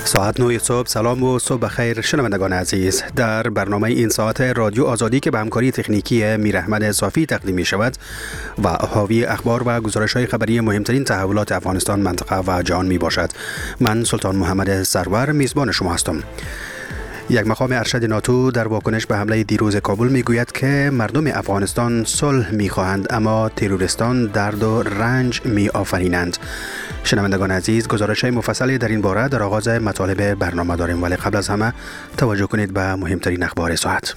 ساعت 9 صبح. سلام و صبح بخیر شنوندگان عزیز. در برنامه این ساعت رادیو آزادی که به همکاری تکنیکی میر احمد صافی تقدیم می شود و حاوی اخبار و گزارش‌های خبری مهمترین تحولات افغانستان، منطقه و جهان می باشد. من سلطان محمد سرور میزبان شما هستم. یک مقام ارشد ناتو در واکنش به حمله دیروز کابل میگوید که مردم افغانستان صلح میخواهند اما تروریستان درد و رنج میآفرینند. شنوندگان عزیز، گزارش مفصلی در این باره در آغاز مطالب برنامه داریم، ولی قبل از همه توجه کنید به مهمترین اخبار ساعت.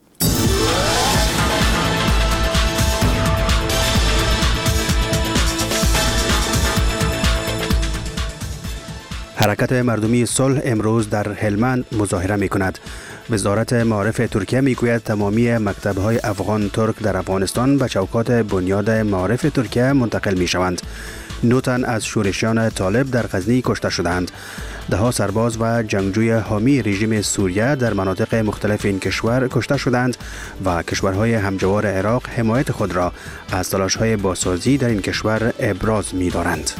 حرکت مردمی صلح امروز در هلمند مظاهره می کند. وزارت معارف ترکیه می گوید تمامی مکتب‌های افغان ترک در افغانستان به چوکات بنیاد معارف ترکیه منتقل می شوند. 9 تن از شورشیان طالب در غزنی کشته شدند. 10 سرباز و جنگجوی حامی رژیم سوریه در مناطق مختلف این کشور کشته شدند و کشورهای همجوار عراق حمایت خود را از تلاش‌های بازسازی در این کشور ابراز می دارند.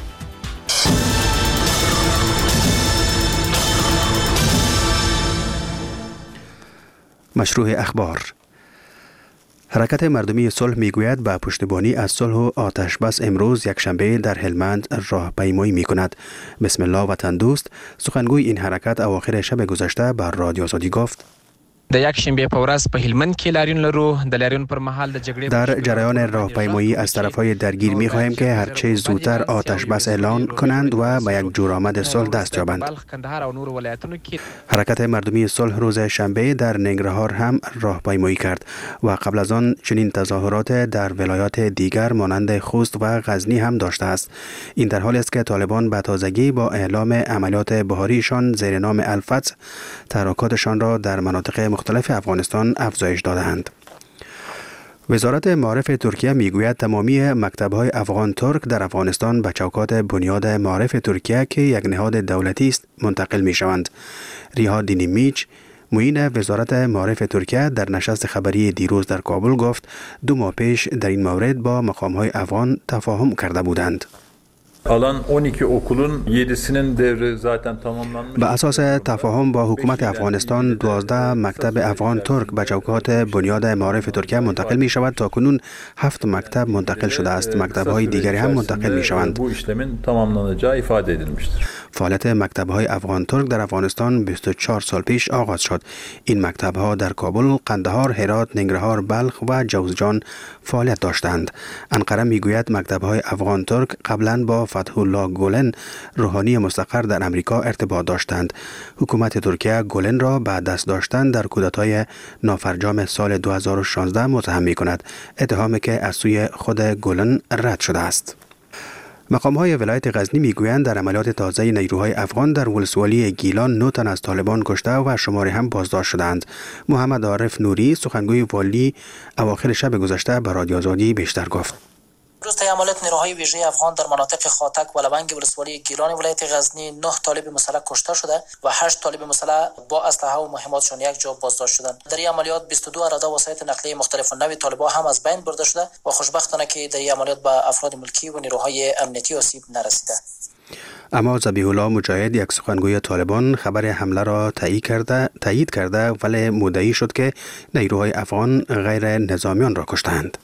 مشروع اخبار. حرکت مردمی صلح میگوید با پشتیبانی از صلح و آتش بس امروز یکشنبه در هلمند راهپیمایی میکند. بسم الله وطن دوست، سخنگوی این حرکت اواخر شب گذشته بر رادیو آزادی گفت: د یک شنبه په ورځ په هلمند کې لاریون لرو. د لاریون پر مهال د جګړې در جریان راهپیمایی از طرفهای درگیر می‌خواهیم که هرچه زودتر آتش بس اعلان کنند و به یک جورآمد صلح دست یابند. حرکت مردمی صلح روز شنبه در ننگرهار هم راهپیمایی کرد و قبل از آن چنین تظاهرات در ولایات دیگر مانند خوست و غزنی هم داشته است. این در حالی است که طالبان به تازگی با اعلام عملیات بهاریشان زیر نام الفتح تحرکاتشان را در مناطق مختلف افغانستان افزایش دادند. وزارت معارف ترکیه میگوید تمامی مکتب‌های افغان ترک در افغانستان به چوکات بنیاد معارف ترکیه که یک نهاد دولتی است منتقل می‌شوند. ریها دینیمیچ، معین وزارت معارف ترکیه، در نشست خبری دیروز در کابل گفت 2 ماه پیش در این مورد با مقام‌های افغان تفاهم کرده بودند. Alan 12 okulun 7'sinin devri zaten tamamlanmış. به اساس تفاهم با حکومت افغانستان 12 مکتب افغان ترک به چوکات بنیاد معارف ترکیه منتقل می شود. تا کنون 7 مکتب منتقل شده است. مکتب های دیگری هم منتقل می شوند. Bu işlemin tamamlanacağı ifade edilmiştir. فعالیت مکتب های افغان ترک در افغانستان 24 سال پیش آغاز شد. این مکتب ها در کابل، قندهار، هرات، ننگرهار، بلخ و جوزجان فعالیت داشتند. انقره می گوید مکتب های افغان ترک قبلا با فتح الله گولن، روحانی مستقر در امریکا، ارتباط داشتند. حکومت ترکیه گولن را به دست داشتن در کودتای نافرجام سال 2016 متهم می کند، اتهامی که از سوی خود گولن رد شده است. مقام‌های ولایت غزنی میگویند در عملیات تازه نیروهای افغان در ولسوالی گیلان 9 تن از طالبان کشته و شماری هم بازداشت شدند. محمد عارف نوری، سخنگوی والی، اواخر شب گذشته به رادیو آزادی بیشتر گفت: روز طی عملیات نیروهای ویژه افغان در مناطق خاتک و لونگ ولسوالی گیلان ولایت غزنی 9 طالب مسلح کشته شده و 8 طالب مسلح با اسلحه و مهماتشان یک جا بازداشت شدند. در این عملیات 22 اراده وسایط نقلیه مختلف نوع طالبان هم از بین برده شده و خوشبختانه که در این عملیات به افراد ملکی و نیروهای امنیتی آسیب نرسیده. اما ذبیح الله مجاهد، یک سخنگوی طالبان، خبر حمله را تایید کرده ولی مدعی شد که نیروهای افغان غیر نظامیان را کشتند.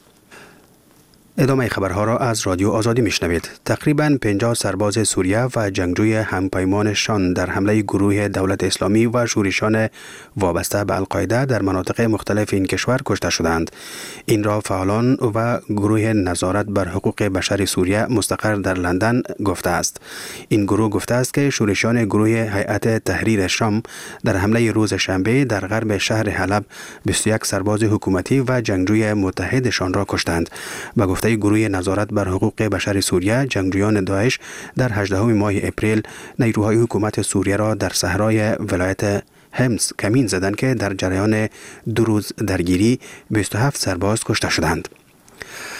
ادامه خبرها را از رادیو آزادی میشنوید. تقریباً 50 سرباز سوریه و جنگجوی همپیمانشان در حمله گروه دولت اسلامی و شورشیان وابسته به القاعده در مناطق مختلف این کشور کشته شدند. این را فعالان و گروه نظارت بر حقوق بشر سوریه مستقر در لندن گفته است. این گروه گفته است که شورشیان گروه هیئت تحریر شام در حمله روز شنبه در غرب شهر حلب 21 سرباز حکومتی و جنگجوی متحدشان را کشتند. با گفته گروه نظارت بر حقوق بشر سوریه، جنگجویان داعش در 18 ماه اپریل نیروهای حکومت سوریه را در صحرای ولایت همس کمین زدند که در جریان 2 روز درگیری 27 سرباز کشته شدند.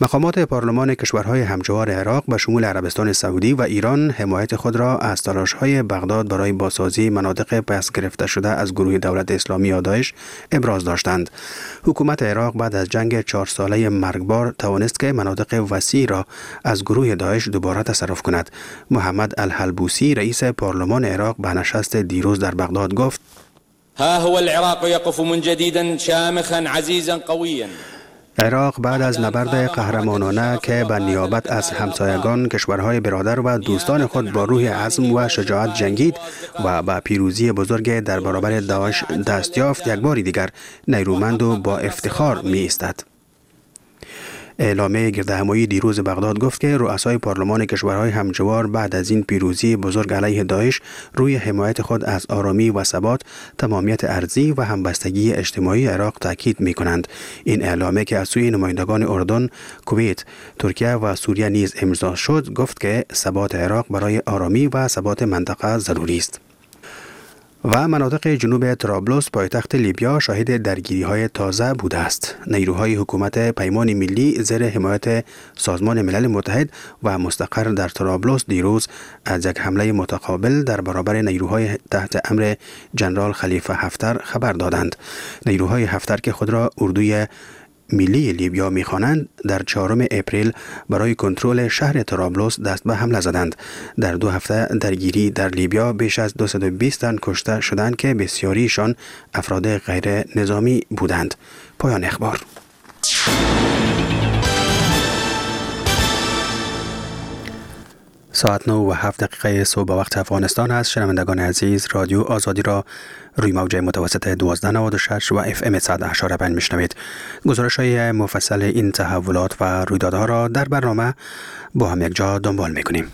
مقامات پارلمان کشورهای همجوار عراق به شمول عربستان سعودی و ایران حمایت خود را از تلاش‌های بغداد برای بازسازی مناطق پس گرفته شده از گروه دولت اسلامی یا داعش ابراز داشتند. حکومت عراق بعد از جنگ 4 ساله مرگبار توانست که مناطق وسیع را از گروه داعش دوباره تصرف کند. محمد الحلبوسی رئیس پارلمان عراق به نشست دیروز در بغداد گفت: ها هو العراق يقف من جديد شامخا عزيزا قويا. عراق بعد از نبرد قهرمانانه که به نیابت از همسایگان، کشورهای برادر و دوستان خود با روح عزم و شجاعت جنگید و به پیروزی بزرگ در برابر داعش دست یافت، یک بار دیگر نیرومند و با افتخار می ایستد. اعلامیه گردهمایی دیروز بغداد گفت که رؤسای پارلمان کشورهای همجوار بعد از این پیروزی بزرگ علیه داعش روی حمایت خود از آرامی و ثبات، تمامیت ارضی و همبستگی اجتماعی عراق تاکید می کنند. این اعلامیه که از سوی نمایندگان اردن، کویت، ترکیه و سوریه نیز امضا شد، گفت که ثبات عراق برای آرامی و ثبات منطقه ضروری است. و مناطق جنوب طرابلس پایتخت لیبیا شاهد درگیری‌های تازه بوده است. نیروهای حکومت پیمان ملی زیر حمایت سازمان ملل متحد و مستقر در طرابلس دیروز از یک حمله متقابل در برابر نیروهای تحت امر جنرال خلیفه حفتر خبر دادند. نیروهای حفتر که خود را اردوی ملی لیبیا می‌خوانند در 4 اپریل برای کنترل شهر طرابلس دست به حمله زدند. در 2 هفته درگیری در لیبیا بیش از 220 تن کشته شدند که بسیاریشان افراد غیر نظامی بودند. پایان اخبار. ساعت 9:07 صبح به وقت افغانستان است. شنوندگان عزیز، رادیو آزادی را روی موج متوسط 1296 و FM 100.5 میشنوید. گزارش‌های مفصل این تحولات و رویدادها را در برنامه با هم یک جا دنبال می‌کنیم.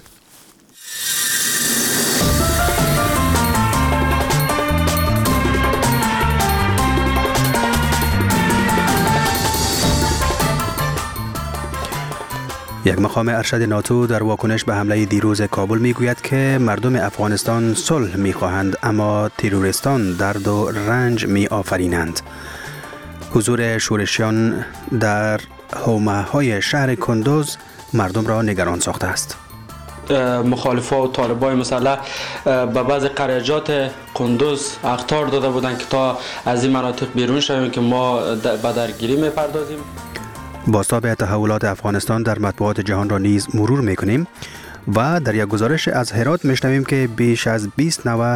یک مقام ارشد ناتو در واکنش به حمله دیروز کابل میگوید که مردم افغانستان صلح میخواهند اما تروریستان درد و رنج میآفرینند. حضور شورشیان در حومه‌های شهر کندوز مردم را نگران ساخته است. مخالفا و طالبای مسلح به بعض قریجات کندوز اخطار داده بودند که تا از این مناطق بیرون شویم که ما به درگیری میپردازیم. بازتاب تحولات افغانستان در مطبوعات جهان را نیز مرور میکنیم و در یک گزارش از هرات میشنویم که بیش از 20 نوع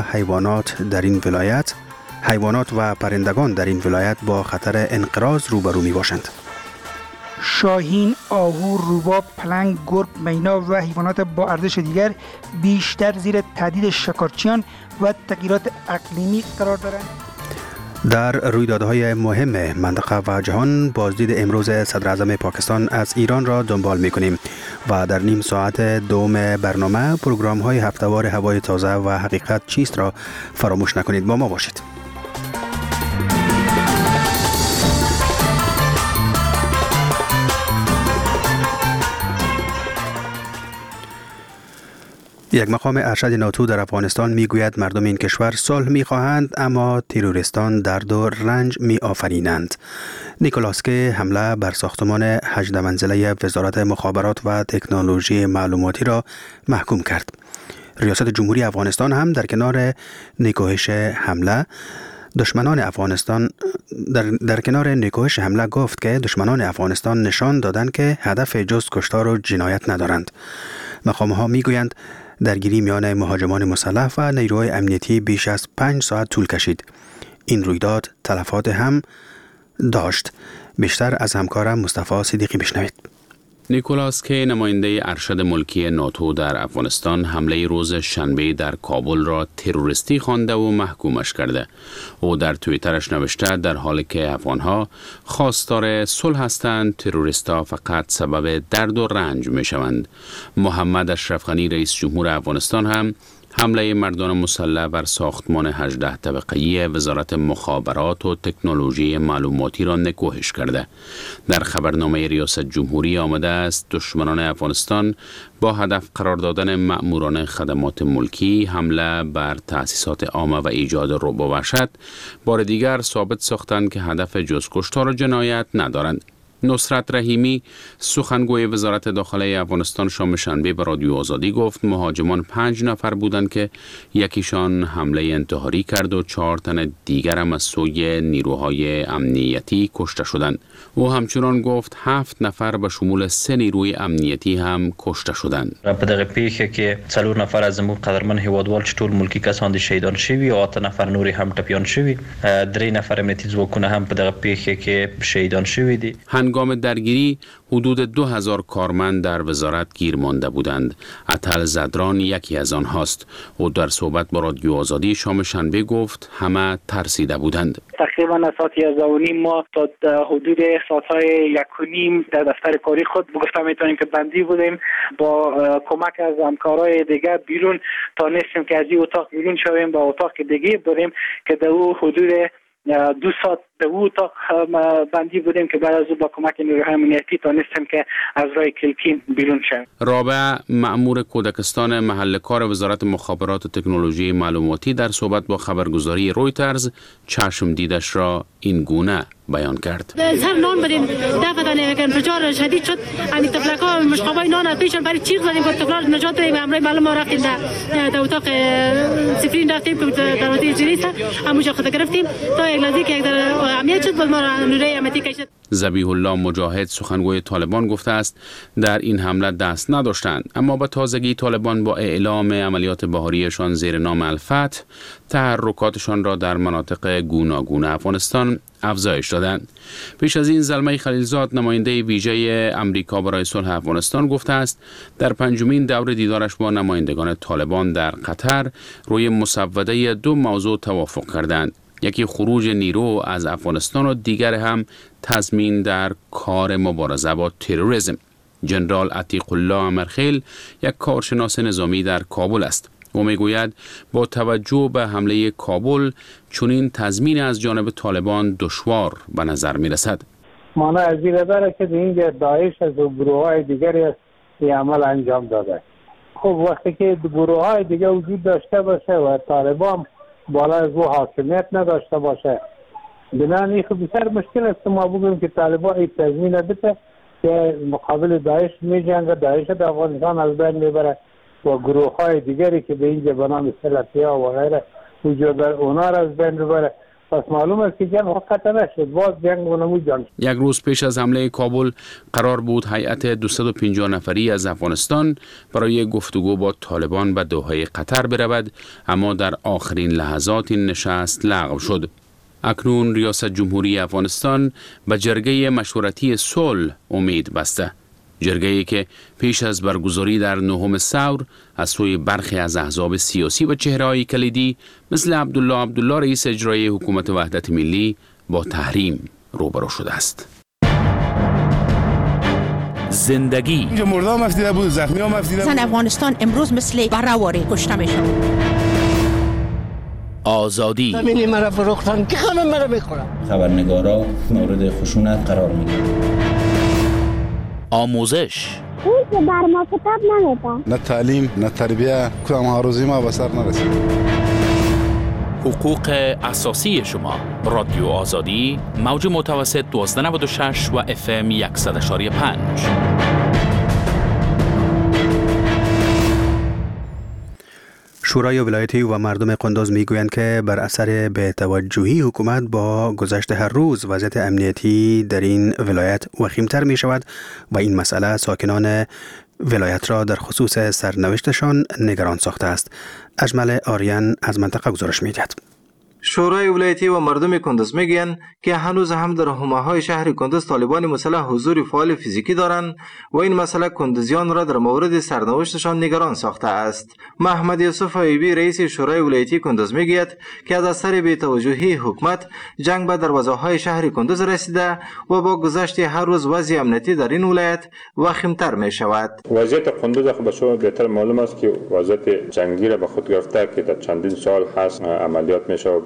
حیوانات و پرندگان در این ولایت با خطر انقراض روبرو می باشند. شاهین، آهو، روباب، پلنگ، گرگ، مینا و حیوانات با ارزش دیگر بیشتر زیر تهدید شکارچیان و تغییرات اقلیمی قرار دارند. در رویدادهای مهم منطقه و جهان بازدید امروز صدر اعظم پاکستان از ایران را دنبال می‌کنیم و در نیم ساعت دوم برنامه پروگرام‌های هفته‌وار هوای تازه و حقیقت چیست را فراموش نکنید. با ما باشید. یک مقام ارشد ناتو در افغانستان میگوید مردم این کشور صلح میخواهند اما تروریستان درد و رنج میآفرینند. نیکولاسکی حمله بر ساختمان 18 منزله وزارت مخابرات و تکنولوژی معلوماتی را محکوم کرد. ریاست جمهوری افغانستان هم در کنار نکوهش حمله گفت که دشمنان افغانستان نشان دادند که هدف جز کشتار و جنایت ندارند. مقام‌ها میگویند درگیری میان مهاجمان مسلح و نیروهای امنیتی بیش از 5 ساعت طول کشید. این رویداد تلفات هم داشت. بیشتر از همکارم مصطفی صدیقی بشنوید. نیکولاسکی نماینده ارشد ملکی ناتو در افغانستان حمله روز شنبه در کابل را تروریستی خوانده و محکومش کرده. او در توییترش نوشته در حالی که افغانها خواستار صلح هستند، تروریستا فقط سبب درد و رنج می شوند. محمد اشرف غنی رئیس جمهور افغانستان هم حمله مردان مسلح بر ساختمان 18 طبقه‌ای وزارت مخابرات و تکنولوژی معلوماتی را نکوهش کرده. در خبرنامه ریاست جمهوری آمده است دشمنان افغانستان با هدف قرار دادن مأموران خدمات ملکی حمله بر تأسیسات عامه و ایجاد رعب و وحشت بار دیگر ثابت ساختند که هدف جز کشتار و جنایت ندارند. نصرت رحیمی سخنگوی وزارت داخله افغانستان شام شنبه به رادیو آزادی گفت مهاجمان 5 نفر بودند که یکیشان حمله انتحاری کرد و 4 تن دیگر هم از سوی نیروهای امنیتی کشته شدند. او همچنان گفت 7 نفر به شمول 3 نیروی امنیتی هم کشته شدند. په دغه پیښه کې 4 نفر از زموږ قدرمن هیوادوال چې ټول ملکی کسان دي شهیدان شوي او 8 نفر نوري هم ټپیان شوي. 3 نفر امنیتي ځواکونه هم په دغه پیښه کې شهیدان شوي دي. هنگام درگیری حدود 2000 کارمند در وزارت گیر مانده بودند. اتل زدران یکی از آنهاست. او در صحبت با رادیو آزادی شام شنبه گفت همه ترسیده بودند. تقریبا از ساعت 11:30 ما تا حدود ساعت‌های 1:30 در دفتر کاری خود گفتم میتونیم که بندی بودیم. با کمک از همکارای دیگر بیرون تا نستیم که از این اتاق بیرون شویم با اتاق دیگه بریم که در او حدود 2 ساعت در او اتاق بندی بودیم که بعد از او با کمک نیروهای امنیتی تانستیم که از راه کلکی بیرون شویم. رابع مأمور کودکستان محل کار وزارت مخابرات و تکنولوژی معلوماتی در صحبت با خبرگزاری رویترز چشم دیدش را این گونه بیان کرد. سر نان بدیم دفتر انفجار شدید شد. همین طفلک‌ها مشقابای نان از پیشون برای چیغ زدیم که طفلا نجات بدیم. امروز معلومه ما رفتیم در اتاق سفرین رفتیم که دروازه جریسه همونجا خود گرفتیم تا یک لحظه که یک عملیات شد ما را نوره امنیتی کشید. ذبیح الله مجاهد سخنگوی طالبان گفته است در این حمله دست نداشتند، اما به تازگی طالبان با اعلام عملیات بهاریشان زیر نام الفتح تحرکاتشان را در مناطق گوناگون افغانستان افزایش دادند. پیش از این زلمه خلیلزاد نماینده ویژه امریکا برای صلح افغانستان گفته است در 5مین دور دیدارش با نمایندگان طالبان در قطر روی مسوده 2 موضوع توافق کردند. یکی خروج نیرو از افغانستان و دیگر هم تضمین در کار مبارزه با تروریسم. جنرال عتیق الله امرخیل یک کارشناس نظامی در کابل است. او میگوید با توجه به حمله کابل چنین تضمین از جانب طالبان دشوار به نظر می رسد. مانا از این داره که اینجا داعش از گروه های دیگری این عمل انجام داده. خب وقتی که گروه های دیگه وجود داشته باشه و طالبان بالا از او حاکمیت نداشته باشه بنابراین این خب بسیار مشکل است ما بگویم که طالبان این تضمین بده که مقابل داعش می جنگه، داعش در افغانستان از بین میبره و گروه های دیگری که به اینجا به نام سلفی‌ها و غیره وجود داره اونا را از بین ببره. پس معلوم است که جنگ خطر نشد، باز جنگ اونمو جنگ. یک روز پیش از حمله کابل قرار بود هیئت 250 نفری از افغانستان برای گفتگو با طالبان به دوحه قطر برود، اما در آخرین لحظات این نشست لغو شد. اکنون ریاست جمهوری افغانستان به جرگه مشورتی صلح امید بسته. جرگه‌ای که پیش از برگزاری در 9 ثور از سوی برخی از احزاب سیاسی و چهره‌های کلیدی مثل عبدالله رئیس اجرایی حکومت وحدت ملی با تحریم روبرو شده است. زندگی اینجا مردم مفتیده بود، زخمی ها مفتیده بود. زن افغانستان امروز مثل برهواری کشته میشن. آزادی زمینی مرا فروختن که همه مرا میخورن. خبرنگارا مورد خشونت قرار میگیرن. آموزش اون که بر ما کتاب نمیده. نه تعلیم نه تربیه کدام هاروزی ما به سر نرسید. حقوق اساسی شما. رادیو آزادی موج متوسط 1296 و FM 100.5. شورای ولایتی و مردم قندوز میگویند که بر اثر بی‌توجهی حکومت با گذشت هر روز وضعیت امنیتی در این ولایت وخیمتر می شود و این مسئله ساکنان ولایت را در خصوص سرنوشتشان نگران ساخته است. اجمل آریان از منطقه گزارش می‌دهد. شورای ولایتی و مردم کندوز میگن که هنوز هم در حومه‌های شهر کندوز طالبان مسلح حضور فعال فیزیکی دارند و این مسئله کندوزیان را در مورد سرنوشتشان نگران ساخته است. محمد یوسف ایوبی رئیس شورای ولایتی کندوز میگوید که از اثر بی‌توجهی حکومت جنگ به دروازه‌های شهر کندوز رسیده و با گذشت هر روز وضع امنیتی در این ولایت وخیم‌تر می شود. وضعیت کندوز خب به شما بهتر معلوم است که وضعیت جنگی را به خود گرفته که در چندین سال هست عملیات میشه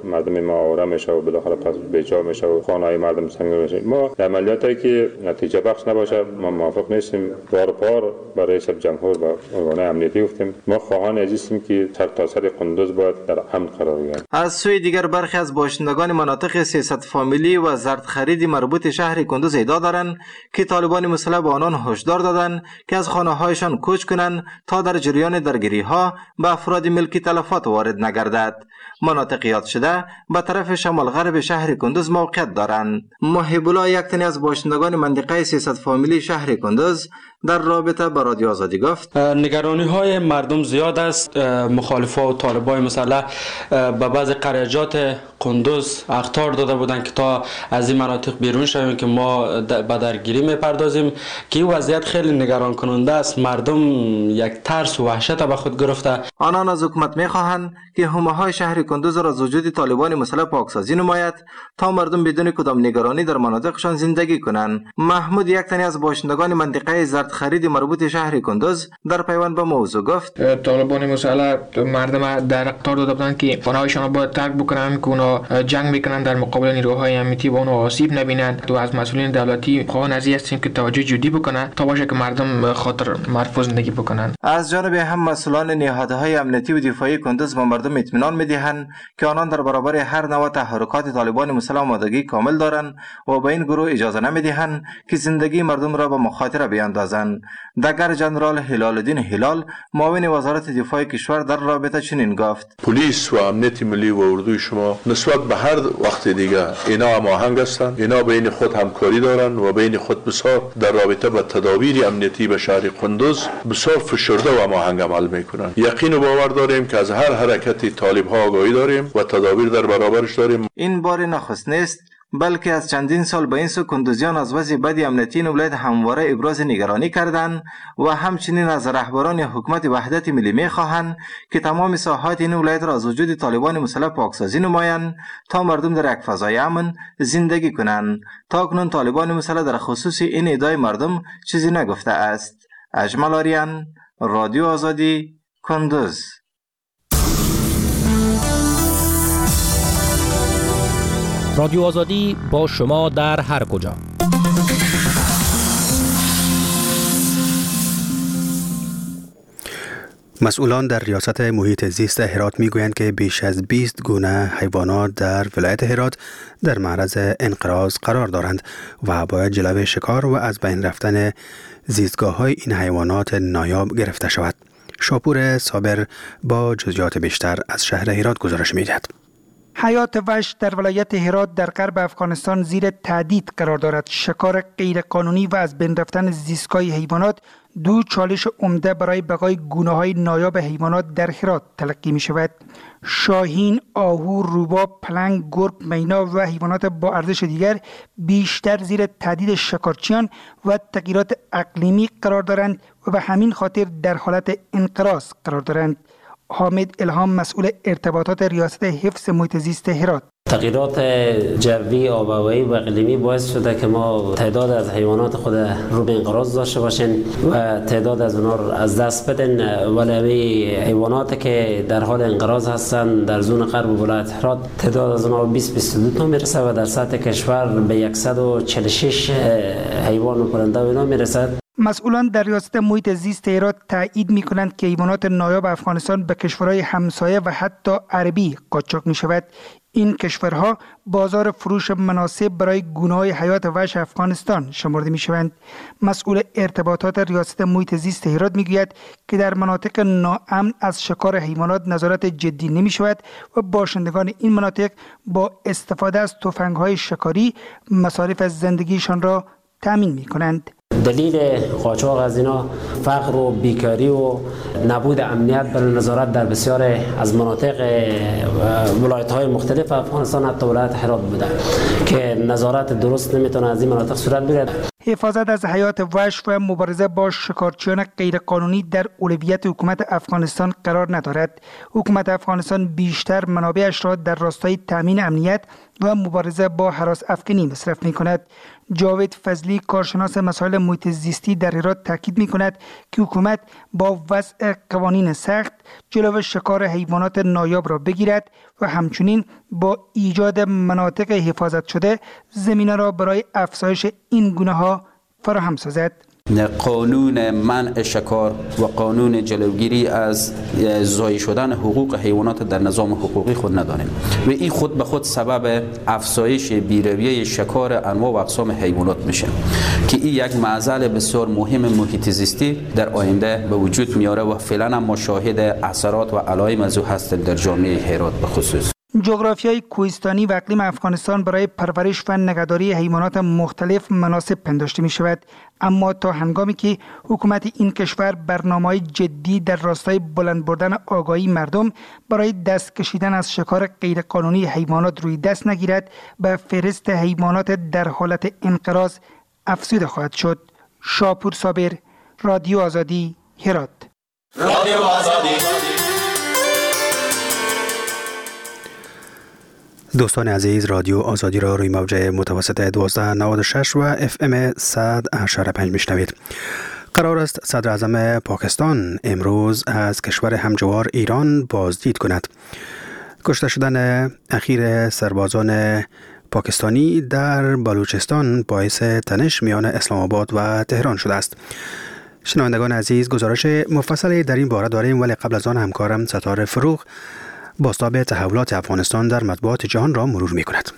مردم ما آواره میشه و بالاخره پس بیجا میشه و خانه‌های مردم سنگین میشه. ما عملیاتی که نتیجه بخش نباشه ما موافق نیستیم. بار با رئیس جمهور و ارگان‌های امنیتی گفتیم ما خواهان هستیم که سرتاسر قندوز باید در امن قرار گیرد. از سوی دیگر برخی از باشندگان مناطق 300 فامیلی و زرد خرید مربوط شهر کندوز ادعا دارند که طالبان مسلح به آنان هشدار دادند که از خانه‌هایشان کوچ کنند تا در جریان درگیری‌ها به افراد ملکی تلفات وارد نگردد. مناطق یاد شده به طرف شمال غرب شهر کندوز موقعیت دارند. محب الله یک تن از باشندگان منطقه 300 فامیلی شهر کندوز در رابطه با رادیو آزادی گفت نگرانی‌های مردم زیاد است. مخالفان و طالبان مسلح به بعض قریجات کندوز اخطار داده بودند که تا از این مناطق بیرون شویم که ما به درگیری میپردازیم که این وضعیت خیلی نگران کننده است. مردم یک ترس و وحشت به خود گرفته. آنان از حکومت میخواهند که حومه‌های شهر کندوز را از وجود طالبان مسلح پاکسازی نماید تا مردم بدون کدام نگرانی در مناطقشان زندگی کنند. محمود یک تن از باشندگان منطقه زرد خرید مربوط شهر کندوز در پیوند با موضوع گفت طالبان مسلح مردم در اختار داده بودند که خانه‌هایشان را باید ترک بکنند که اونا جنگ میکنند در مقابل نیروهای امنیتی و اونها آسیب نبینند. و از مسئولین دولتی خواهان از این هستیم که توجه جدی بکنند تا باشه که مردم خاطر مرفوع زندگی بکنند. از جانب هم مسئولان نهادهای امنیتی و دفاعی کندوز به مردم اطمینان میدهند که آنان در برابر هر نوع تحرکات طالبان مسلح آمادگی کامل دارند و به این گروه اجازه نمیدهند که زندگی مردم را به مخاطره بیاندازند. دگر جنرال هلال الدین هلال معاون وزارت دفاع کشور در رابطه چنین گفت پلیس و امنیت ملی و اردوی شما نسبت به هر وقت دیگه اینا هماهنگ هستند. اینا بین خود همکاری دارند و بین خود بسیار در رابطه با تدابیر امنیتی به شهر کندوز بسیار فشرده و هماهنگ عمل میکنند. یقین و باور داریم که از هر حرکتی طالب ها آگاهی داریم و تدابیر در برابرش داریم. این بار نخست نیست بلکه از چندین سال به این سو کندوزیان از وضع بد امنیتی این ولایت همواره ابراز نگرانی کردند و همچنین از رهبران حکومت وحدت ملی می‌خواهند که تمام ساحات این ولایت را از وجود طالبان مسلح پاکسازی نمایند تا مردم در یک فضای امن زندگی کنند. تاکنون طالبان مسلح در خصوص این ادعای مردم چیزی نگفته است. اجمل آریان، رادیو آزادی، کندوز. رادیو آزادی با شما در هر کجا. مسئولان در ریاست محیط زیست هرات میگویند که بیش از 20 گونه حیوانات در ولایت هرات در معرض انقراض قرار دارند و باید جلوی شکار و از بین رفتن زیستگاه‌های این حیوانات نایاب گرفته شود. شاپور صابر با جزئیات بیشتر از شهر هرات گزارش می‌دهد. حیات وحش در ولایت هرات در غرب افغانستان زیر تهدید قرار دارد. شکار غیرقانونی و از بین رفتن زیستگاه حیوانات دو چالش عمده برای بقای گونه‌های نایاب حیوانات در هرات تلقی می شود. شاهین، آهو، روباب، پلنگ، گرگ، مینا و حیوانات با ارزش دیگر بیشتر زیر تهدید شکارچیان و تغییرات اقلیمی قرار دارند و به همین خاطر در حالت انقراض قرار دارند. حامد الهام مسئول ارتباطات ریاست حفظ محیط زیست هرات: تغییرات جوی، آب و هوایی و اقلیمی باعث شده که ما تعداد از حیوانات خود رو به انقراض داشته باشیم و تعداد از اونها رو از دست بدن. ولی حیواناتی که در حال انقراض هستند در زون غرب ولایت هرات تعداد از اونها 20-22 تا میرسه و در سطح کشور به 146 حیوان و پرنده و اینا میرسد. مسئولان در ریاست محیط زیست هرات تایید می کنند که حیوانات نایاب افغانستان به کشورهای همسایه و حتی عربی قاچاق می شود. این کشورها بازار فروش مناسب برای گونه‌های حیات وحش افغانستان شمرده می شوند. مسئول ارتباطات ریاست محیط زیست هرات می گوید که در مناطق ناامن از شکار حیوانات نظارت جدی نمی شود و باشندگان این مناطق با استفاده از تفنگ‌های شکاری مصارف از زندگیشان را تامین می کنند. دلیل قاچاق از اینا فقر و بیکاری و نبود امنیت برای نظارت در بسیار از مناطق ولایت‌های مختلف افغانستان حتی ولایت هرات بوده که نظارت درست نمیتونه از این مناطق صورت بگیرد. حفاظت از حیات وحش و مبارزه با شکارچیان غیرقانونی در اولویت حکومت افغانستان قرار ندارد. حکومت افغانستان بیشتر منابعش را در راستای تامین امنیت و مبارزه با هراس افکنی مصرف می کند. جاوید فضلی کارشناس مسائل محیط زیستی در هرات تاکید می‌کند که حکومت با وضع قوانین سخت جلو شکار حیوانات نایاب را بگیرد و همچنین با ایجاد مناطق حفاظت شده زمینه را برای افزایش این گونه‌ها فراهم سازد. قانون منع شکار و قانون جلوگیری از ضایع شدن حقوق حیوانات در نظام حقوقی خود نداریم و این خود به خود سبب افزایش بیرویه شکار انواع و اقسام حیوانات میشه که این یک معضل بسیار مهم محیط زیستی در آینده به وجود میاره و فعلا ما شاهد اثرات و علائم از او هستیم در جامعه هرات به خصوص. جغرافیای کوهستانی و اقلیم افغانستان برای پرورش و نگهداری حیوانات مختلف مناسب پنداشته می شود، اما تا هنگامی که حکومت این کشور برنامه‌های جدی در راستای بلند بردن آگاهی مردم برای دست کشیدن از شکار غیرقانونی حیوانات روی دست نگیرد، به فهرست حیوانات در حالت انقراض افزوده خواهد شد. شاپور صابر، رادیو آزادی، هرات. رادیو آزادی. دوستان عزیز، رادیو آزادی را روی موج متوسط 1296 و FM 100.5 میشنوید. قرار است صدر اعظم پاکستان امروز از کشور همجوار ایران بازدید کند. کشته شدن اخیر سربازان پاکستانی در بلوچستان باعث تنش میان اسلام آباد و تهران شده است. شنوندگان عزیز، گزارش مفصلی در این باره داریم، ولی قبل از آن همکارم ستاره فروغ بازتاب تحولات افغانستان در مطبوعات جهان را مرور می کند.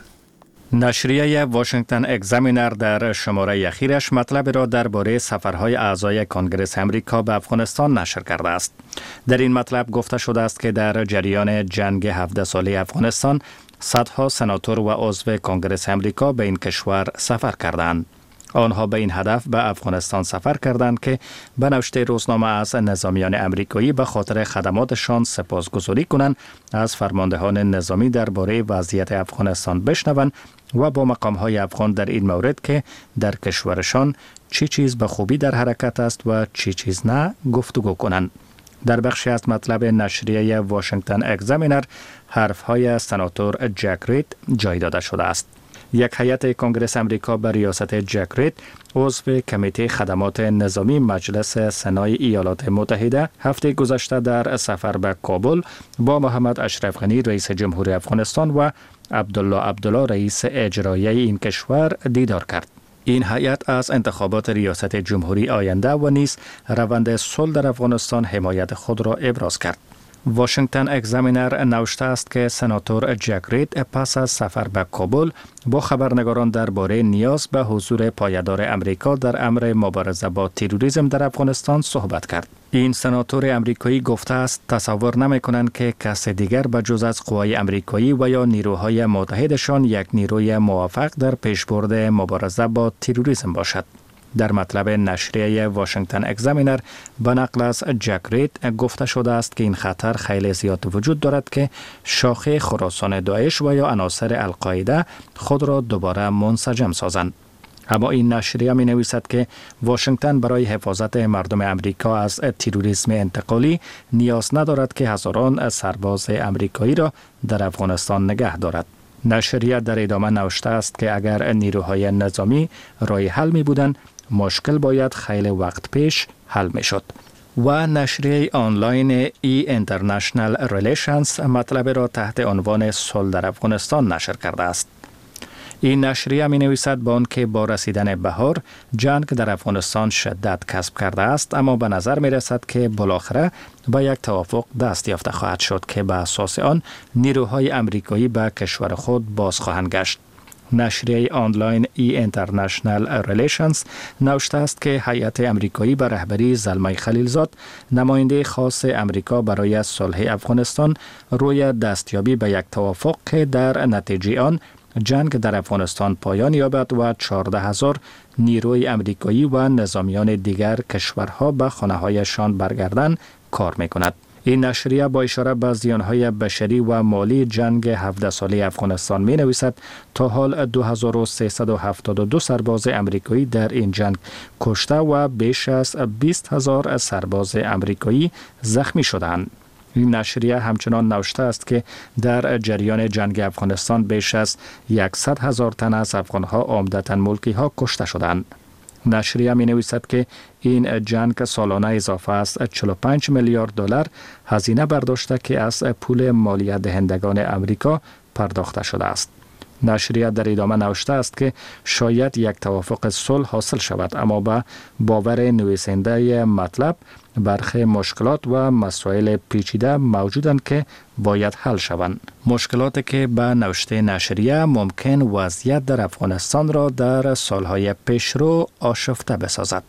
نشریه واشنگتن اگزامینر در شماره اخیرش مطلب را درباره سفرهای اعضای کنگره امریکا به افغانستان نشر کرده است. در این مطلب گفته شده است که در جریان جنگ 17 ساله افغانستان صدها سناتور و عضو کنگره امریکا به این کشور سفر کردند. آنها به این هدف به افغانستان سفر کردند که به نوشته روزنامه از نظامیان امریکایی به خاطر خدماتشان سپاسگزاری کنند، از فرماندهان نظامی درباره وضعیت افغانستان بشنوند و با مقام‌های افغان در این مورد که در کشورشان چی چیز به خوبی در حرکت است و چی چیز نه گفتگو کنند. در بخشی از مطلب نشریه واشنگتن اگزامینر حرف‌های سناتور جک رید جای داده شده است. یک هیئت کنگره امریکا به ریاست جک رید، عضو کمیته خدمات نظامی مجلس سنای ایالات متحده، هفته گذشته در سفر به کابل با محمد اشرف غنی رئیس جمهوری افغانستان و عبدالله رئیس اجرایی این کشور دیدار کرد. این هیئت از انتخابات ریاست جمهوری آینده و نیز روند صلح در افغانستان حمایت خود را ابراز کرد. واشنگتن اگزامینر نوشته است که سناتور جک رید پس از سفر به کابل با خبرنگاران درباره نیاز به حضور پایدار امریکا در امر مبارزه با تروریسم در افغانستان صحبت کرد. این سناتور امریکایی گفته است تصور نمی‌کنند که کس دیگر به جز از قوای امریکایی و یا نیروهای متحدشان یک نیروی موفق در پیشبرد مبارزه با تروریسم باشد. در مطلب نشریه واشنگتن اگزامینر به نقل از جک رید گفته شده است که این خطر خیلی زیاد وجود دارد که شاخه خراسان داعش و یا عناصر القاعده خود را دوباره منسجم سازند. اما این نشریه می نویسد که واشنگتن برای حفاظت مردم امریکا از تروریسم انتقالی نیاز ندارد که هزاران سرباز امریکایی را در افغانستان نگه دارد. نشریه در ادامه نوشته است که اگر نیروهای نظامی رای حل می بودند، مشکل باید خیلی وقت پیش حل می شد. و نشریه آنلاین ای اینترنشنال ریلیشنز مطلب را تحت عنوان صلح در افغانستان نشر کرده است. این نشریه می نویسد با آنکه با رسیدن بهار جنگ در افغانستان شدت کسب کرده است، اما به نظر می رسد که بالاخره با یک توافق دست یافته خواهد شد که به اساس آن نیروهای امریکایی به کشور خود باز خواهند گشت. نشریه آنلاین ای اینترنشنال ریلیشنز نوشته است که هیئت امریکایی به رهبری زلمه خلیلزاد، نماینده خاص امریکا برای صلح افغانستان، روی دستیابی به یک توافق که در نتیجه آن جنگ در افغانستان پایان یابد و 14,000 نیروی امریکایی و نظامیان دیگر کشورها به خانه‌هایشان برگردند کار می‌کند. این نشریه با اشاره به زیان‌های بشری و مالی جنگ 17 ساله افغانستان می نویسد تا حال 2372 سرباز امریکایی در این جنگ کشته و بیش از 20,000 سرباز امریکایی زخمی شدند. این نشریه همچنان نوشته است که در جریان جنگ افغانستان بیش از 100,000 تن از افغانها عمدتاً ملکی ها کشته شدند. نشریه می نویسد که این جنگ سالانه اضافه است 45 میلیارد دلار هزینه برداشته که از پول مالیات دهندگان امریکا پرداخته شده است. نشریه در ادامه نوشته است که شاید یک توافق صلح حاصل شود، اما به باور نویسنده مطلب برخی مشکلات و مسائل پیچیده موجودند که باید حل شوند. مشکلاتی که به نوشته نشریه ممکن وضعیت در افغانستان را در سالهای پیشرو آشفته بسازد.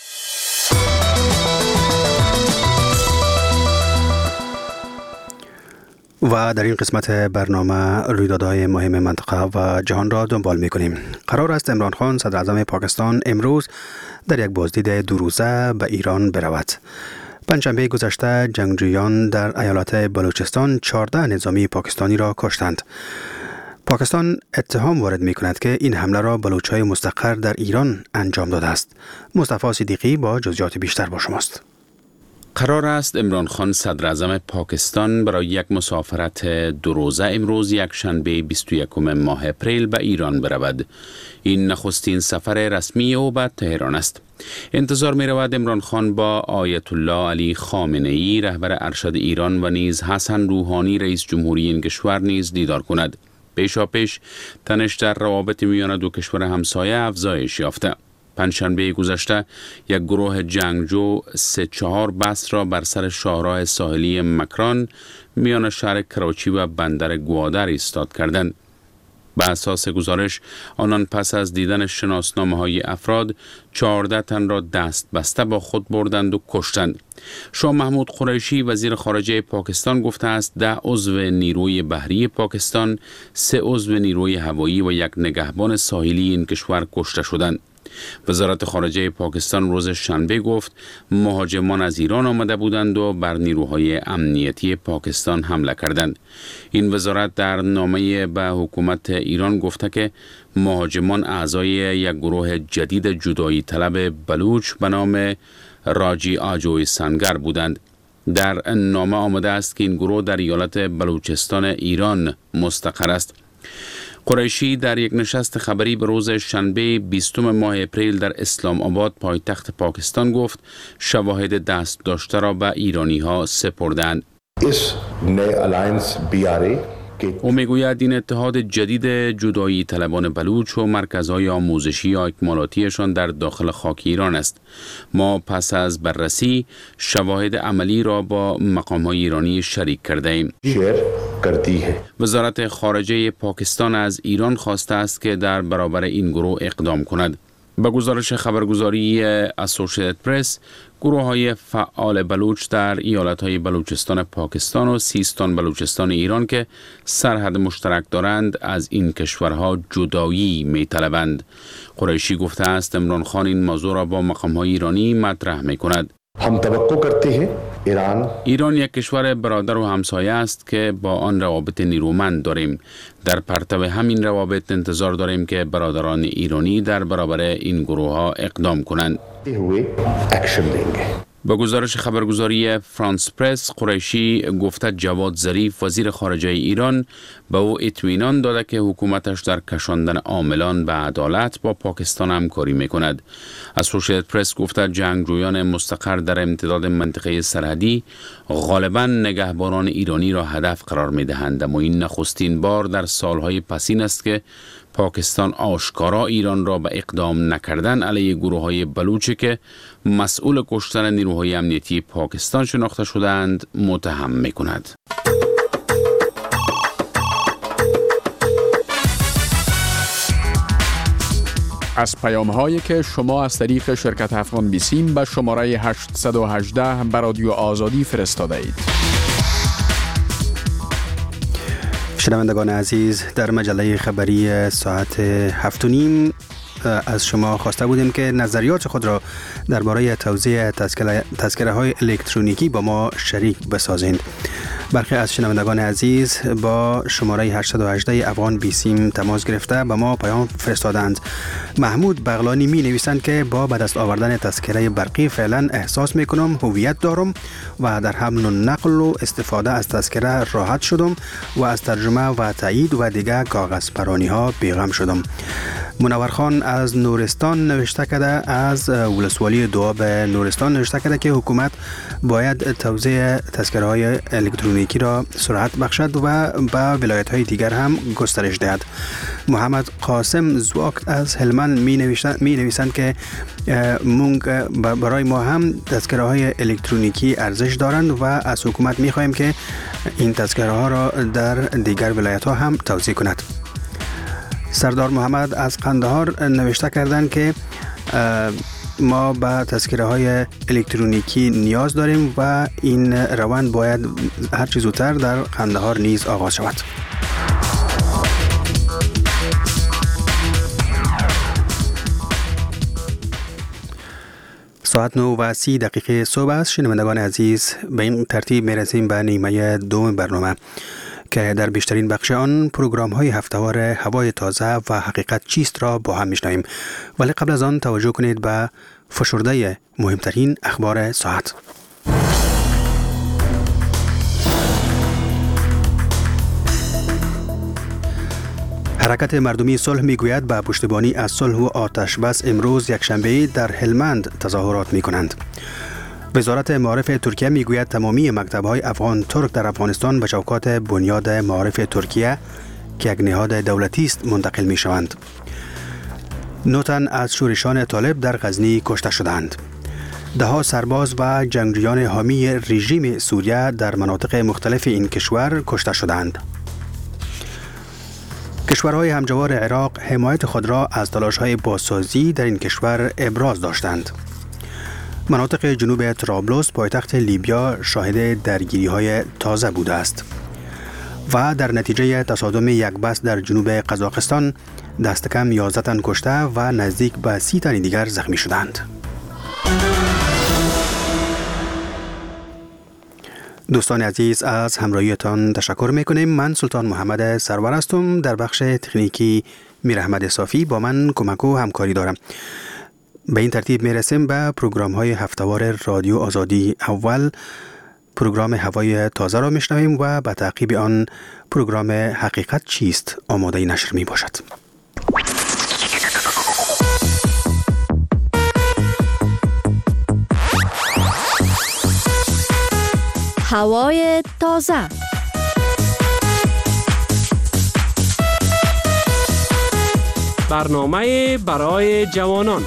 و در این قسمت برنامه رویدادهای مهم منطقه و جهان را دنبال می‌کنیم. قرار است عمران خان صدر اعظم پاکستان امروز در یک بازدید دو روزه به ایران برود. پنجشنبه گذشته جنگجویان در ایالت بلوچستان 14 نظامی پاکستانی را کشتند. پاکستان اتهام وارد می‌کند که این حمله را بلوچ‌های مستقر در ایران انجام داده است. مصطفی صدیقی با جزئیات بیشتر با شماست. قرار است عمران خان صدر اعظم پاکستان برای یک مسافرت 2 روزه امروز یک شنبه 21 ماه اپریل به ایران برود. این نخستین سفر رسمی او به تهران است. انتظار می رود عمران خان با آیت الله علی خامنه ای رهبر ارشد ایران و نیز حسن روحانی رئیس جمهوری این کشور نیز دیدار کند. پیشاپیش تنش در روابط میان دو کشور همسایه افزایش یافته. پنجشنبه گذشته یک گروه جنگجو 3-4 بس را بر سر شاهراه ساحلی مکران میان شهر کراچی و بندر گوادر ایستاد کردند. به اساس گزارش آنان پس از دیدن شناسنامه‌های افراد 14 تن را دست بسته با خود بردند و کشتند. شاه محمود قریشی وزیر خارجه پاکستان گفته است 10 عضو نیروی بحری پاکستان، 3 عضو نیروی هوایی و 1 نگهبان ساحلی این کشور کشته شدند. وزارت خارجه پاکستان روز شنبه گفت مهاجمان از ایران آمده بودند و بر نیروهای امنیتی پاکستان حمله کردند. این وزارت در نامه به حکومت ایران گفته که مهاجمان اعضای یک گروه جدید جدایی طلب بلوچ به نام راجی آجوی سنگر بودند. در نامه آمده است که این گروه در ایالت بلوچستان ایران مستقر است. قریشی در یک نشست خبری به روز شنبه 20 ماه اپریل در اسلام آباد پایتخت پاکستان گفت شواهد دست داشته را به ایرانی ها سپردند. او میگوید این اتحاد جدید جدایی طلبان بلوچ و مرکزهای آموزشی و اکمالاتیشان در داخل خاک ایران است. ما پس از بررسی شواهد عملی را با مقام‌های ایرانی شریک کرده ایم. وزارت خارجه پاکستان از ایران خواسته است که در برابر این گروه اقدام کند. به گزارش خبرگزاری اسوسییتد پرس، گروه‌های فعال بلوچ در ایالت‌های بلوچستان پاکستان و سیستان بلوچستان ایران که سرحد مشترک دارند از این کشورها جدایی می‌طلبند. قریشی گفته است عمران خان این موضوع را با مقام‌های ایرانی مطرح می‌کند. ایران یک کشور برادر و همسایه است که با آن روابط نیرومند داریم. در پرتو همین روابط انتظار داریم که برادران ایرانی در برابر این گروه‌ها اقدام کنند. با گزارش خبرگزاری فرانس پرس، قریشی گفته جواد ظریف وزیر خارجه ایران به او اطمینان داده که حکومتش در کشاندن عاملان به عدالت با پاکستان همکاری میکند. اسوسییتد پرس گفته جنگجویان مستقر در امتداد منطقه سرحدی غالباً نگهبانان ایرانی را هدف قرار میدهند، اما این نخستین بار در سالهای پسین است که پاکستان آشکارا ایران را به اقدام نکردن علیه گروه‌های بلوچی که مسئول کشتن نیروهای امنیتی پاکستان شناخته شدند متهم می‌کند. از پیام‌هایی که شما از طریق شرکت افغان بیسیم به شماره 818 به رادیو آزادی فرستاده اید. شنوندگان عزیز، در مجله خبری ساعت 7:30 از شما خواسته بودیم که نظریات خود را درباره توزیع تذکره های الکترونیکی با ما شریک بسازید. برخی از شنوندگان عزیز با شماره 818 افغان بیسیم تماس گرفته به ما پیام فرستادند. محمود بغلانی می نویسند که با به دست آوردن تذکره برقی فعلا احساس می کنم هویت دارم و در حمل و نقل و استفاده از تذکره راحت شدم و از ترجمه و تایید و دیگر کاغذ پرانی ها بیغم شدم. منورخان از نورستان نوشته کرده، از ولسوالی دواب نورستان نوشته کرده که حکومت باید توزیع تذکره های الکترونیکی را سرعت بخشد و به ولایت های دیگر هم گسترش دهد. محمد قاسم زواک از هلمند می نویسند که برای ما هم تذکره های الکترونیکی ارزش دارند و از حکومت می خواهیم که این تذکره ها را در دیگر ولایت ها هم توزیع کند. سردار محمد از قندهار نوشته کردند که ما به تذکره های الکترونیکی نیاز داریم و این روند باید هر چه زودتر در قندهار نیز آغاز شود. ساعت 9:30 صبح است. شنوندگان عزیز، به این ترتیب میرسیم به نیمه دوم برنامه که در بیشترین بخش آن پروگرام های هفتهوار هوای تازه و حقیقت چیست را با هم میشنویم. ولی قبل از آن توجه کنید به فشرده مهمترین اخبار ساعت. حرکت مردمی صلح میگوید به پشتیبانی از صلح و آتش بس امروز یکشنبه در هلمند تظاهرات میکنند. وزارت معارف ترکیه میگوید تمامی مکتب‌های افغان ترک در افغانستان به چوکات بنیاد معارف ترکیه که یک نهاد دولتی است منتقل میشوند. 9 تن از شورشان طالب در غزنی کشته شدند. 10 سرباز و جنگجویان حامی رژیم سوریه در مناطق مختلف این کشور کشته شدند. کشورهای همجوار عراق حمایت خود را از تلاش‌های بازسازی در این کشور ابراز داشتند. مناطق جنوب طرابلس پایتخت لیبیا شاهد درگیری‌های تازه بوده است و در نتیجه تصادم یک بس در جنوب قزاقستان دست کم 11 تن کشته و نزدیک به 30 تن دیگر زخمی شدند. دوستان عزیز، از همراهیتان تشکر میکنیم. من سلطان محمد سرور هستم. در بخش تکنیکی میر احمد صافی با من کمک و همکاری دارم. به این ترتیب میرسیم به پروگرام های هفتهوار رادیو آزادی. اول پروگرام هوای تازه را میشنویم و به تعقیب آن پروگرام حقیقت چیست آماده نشر می باشد. هوای تازه. برنامه برای جوانان.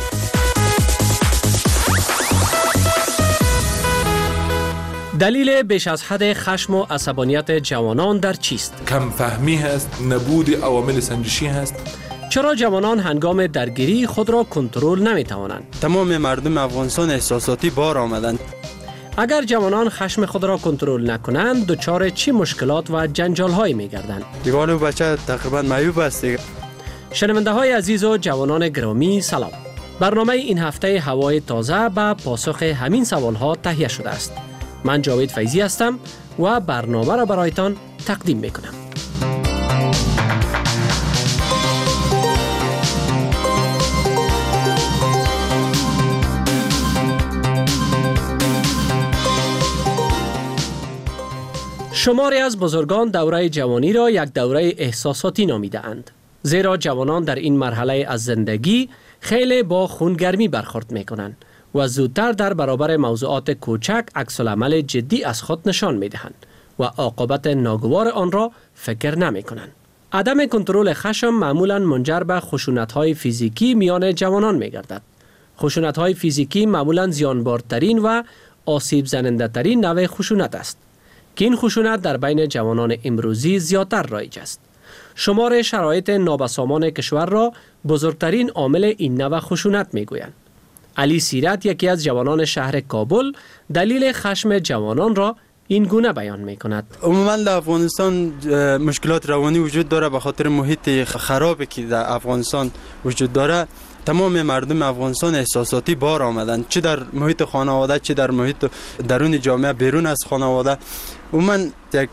دلیل بیش از حد خشم و عصبانیت جوانان در چیست؟ کم فهمی هست، نبود عوامل سنجشی هست. چرا جوانان هنگام درگیری خود را کنترل نمی توانند؟ تمام مردم افغانستان احساساتی بار آمدند. اگر جوانان خشم خود را کنترل نکنند دچار چه مشکلات و جنجال هایی می گردند؟ دیوان و بچه تقریبا معیوب است دیگه. شنونده های عزیز و جوانان گرامی سلام. برنامه این هفته هوای تازه به پاسخ همین سوال ها تهیه شده است. من جاوید فیضی هستم و برنامه را برایتان تقدیم می کنم. شماری از بزرگان دوره جوانی را یک دوره احساساتی نامیده اند. زیرا جوانان در این مرحله از زندگی خیلی با خونگرمی برخورد می کنند و زودتر در برابر موضوعات کوچک عکس‌العمل جدی از خود نشان می دهند و عاقبت ناگوار آن را فکر نمی کنند. عدم کنترل خشم معمولاً منجر به خشونت‌های فیزیکی میان جوانان می گردد. خشونت‌های فیزیکی معمولاً زیانبارترین و آسیب زننده ترین نوع خشونت است که این خشونت در بین جوانان امروزی زیادتر رایج است. شمار شرایط نابسامان کشور را بزرگترین عامل این نوع خشونت می گویند. علی سیرت یکی از جوانان شهر کابل دلیل خشم جوانان را این گونه بیان می کند. عموما در افغانستان مشکلات روانی وجود داره به خاطر محیط خرابی که در افغانستان وجود داره. تمام مردم افغانستان احساساتی بار آمدن، چه در محیط خانواده چه در محیط درون جامعه بیرون از خانواده. و من یک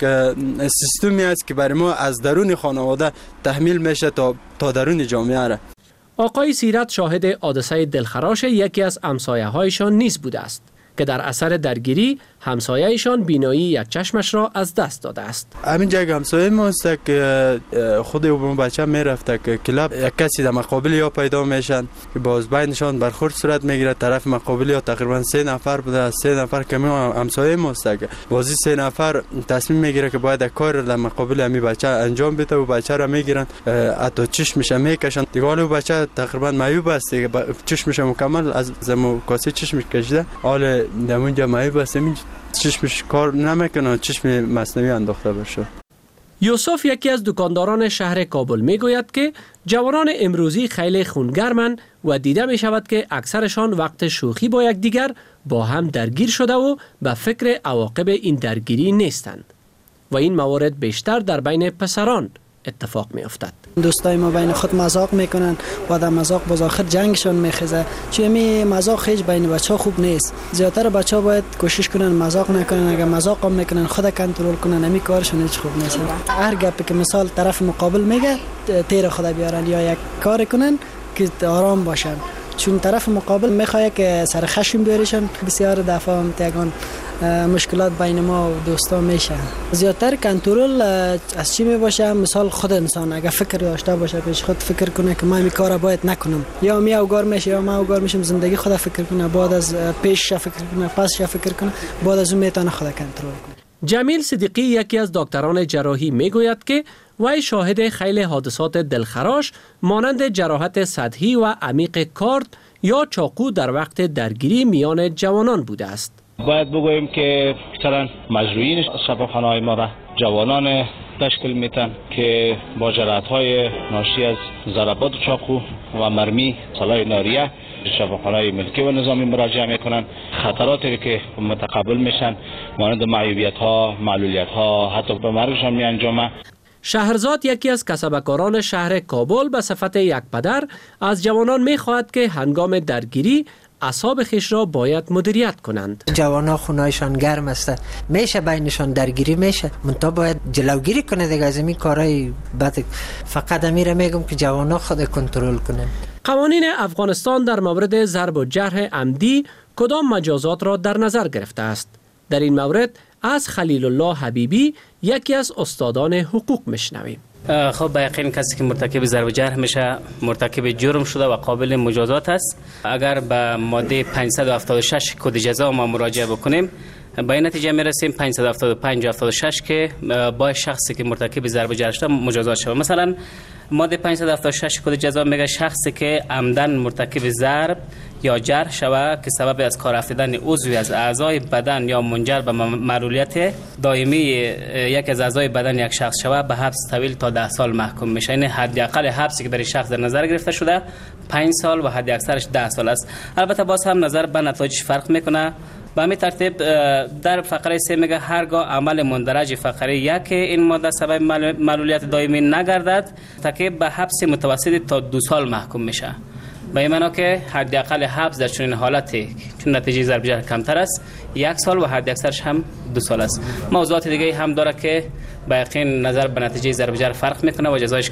سیستمی است که برای ما از درون خانواده تحمیل میشه تا درون جامعه را. آقای سیرت شاهد حادثه دلخراش یکی از همسایه‌هایشان نیز بوده است که در اثر درگیری همسایه‌شان بینایی یک چشمش را از دست داده است. همین جای همسایه ما است که خود اون بچه میرفته که کلاب یک کسی در مقابل یا پیدا میشن که باز بینشان برخورد صورت میگیره. طرف مقابل یا تقریبا 3 نفر بوده، از 3 نفر که ما همسایه ما است که بازی 3 نفر تصمیم میگیره که باید کار در مقابل همین بچه انجام بده و بچه را میگیرن حتی چشمش میکشن. دیگه اون بچه تقریبا معیوب است که چشمش مکمل از کاسه چشمش کشیده، حال در اونجا معیوب است، چشمش کار نمیکنه، چشم مصنوعی انداخته بشه. یوسف یکی از دکانداران شهر کابل میگوید که جوانان امروزی خیلی خونگرمند و دیده می شود که اکثرشان وقت شوخی با یکدیگر با هم درگیر شده و به فکر عواقب این درگیری نیستند و این موارد بیشتر در بین پسران اتفاق می افتد. دوستای ما بین خود مذاق میکنن و در مذاق باز آخر جنگشون میخیزه، چون می مذاق هیچ بین بچه‌ها خوب نیست. زیاتر بچه‌ها باید کوشش کنن مذاق نکنن، اگر مذاق هم میکنن خود کنترل کنن، همین کارشون هیچ خوب نیست. هر گپی که مثال طرف مقابل میگه تیر خود بیارن یا یک کار کنن که آرام باشن، چون طرف مقابل میخواد که سر خشم بیاریشن. بسیار دفعه هم تیگان مشکلات بین ما و دوستا میشه. زیادتر کنترل از چی می باشه؟ مثال خود انسان اگر فکر داشته باشه، پیش خود فکر کنه که من این کارا باید نکنم، یا می اوگار میشه یا من اوگار میشم، زندگی خود فکر کنه، بعد از پیشش فکر کنه، پسش فکر کنه، بعد از اون میتونه خود کنترل کنه. جمیل صدیقی یکی از دکتران جراحی میگوید که وی شاهد خیلی حادثات دلخراش مانند جراحت سطحی و عمیق کارد یا چاقو در وقت درگیری میان جوانان بوده است. باید بگوییم که اکثرا مجروحین شفاخانه‌های ما را جوانان تشکیل میتن که با جراحت‌های ناشی از ضربات چاقو و مرمی سلاح ناریه شفاخانه‌های ملکی و نظامی مراجعه میکنن. خطراتی که متقبل میشن مانند معیوبیت‌ها، معلولیت‌ها، حتی به مرگشان میانجامه. شهرزاد یکی از کسبکاران شهر کابل به صفت یک پدر از جوانان میخواهد که هنگام درگیری اعصاب خویش را باید مدیریت کنند. جوانان خونهایشان گرم است، میشه بینشان درگیری میشه، منتها باید جلوگیری کنه دیگه از این کارهای بد. فقط امیر میگم که جوانان خود کنترل کنن. قوانین افغانستان در مورد ضرب و جرح عمدی کدام مجازات را در نظر گرفته است؟ در این مورد از خلیل الله حبیبی یکی از استادان حقوق میشنویم. خب به یقین کسی که مرتکب ضرب جرح میشه مرتکب جرم شده و قابل مجازات است. اگر به ماده 576 کد جزا ما مراجعه بکنیم به این نتیجه میرسیم 575 و 76 که با شخصی که مرتکب ضرب جرح شده مجازات شود. مثلا ماده 576 کد جزا میگه شخصی که عمدن مرتکب ضرب یا جرح شود که سبب از کار افتادن عضوی از اعضای بدن یا منجر به معلولیت دائمی یک از اعضای بدن یک شخص شود به حبس طویل تا 10 سال محکوم میشه. یعنی حداقل حبسی که برای شخص در نظر گرفته شده 5 سال و حد اکثرش 10 سال است. البته باز هم نظر به نتایجش فرق میکنه. به همین ترتیب در فقره 3 میگه هرگاه عمل مندرج فقره 1 این ماده سبب معلولیت دائمی نگردد تا به حبس متوسط تا 2 سال محکوم میشه. به این معنا که حداقل حبس در چنین حالتی چون نتیجه ضرب جرح کمتر است 1 سال و حد اکثرش هم 2 سال است. موضوعات دیگه هم داره که به یقین نظر به نتیجه ضرب جرح فرق میکنه و جزایش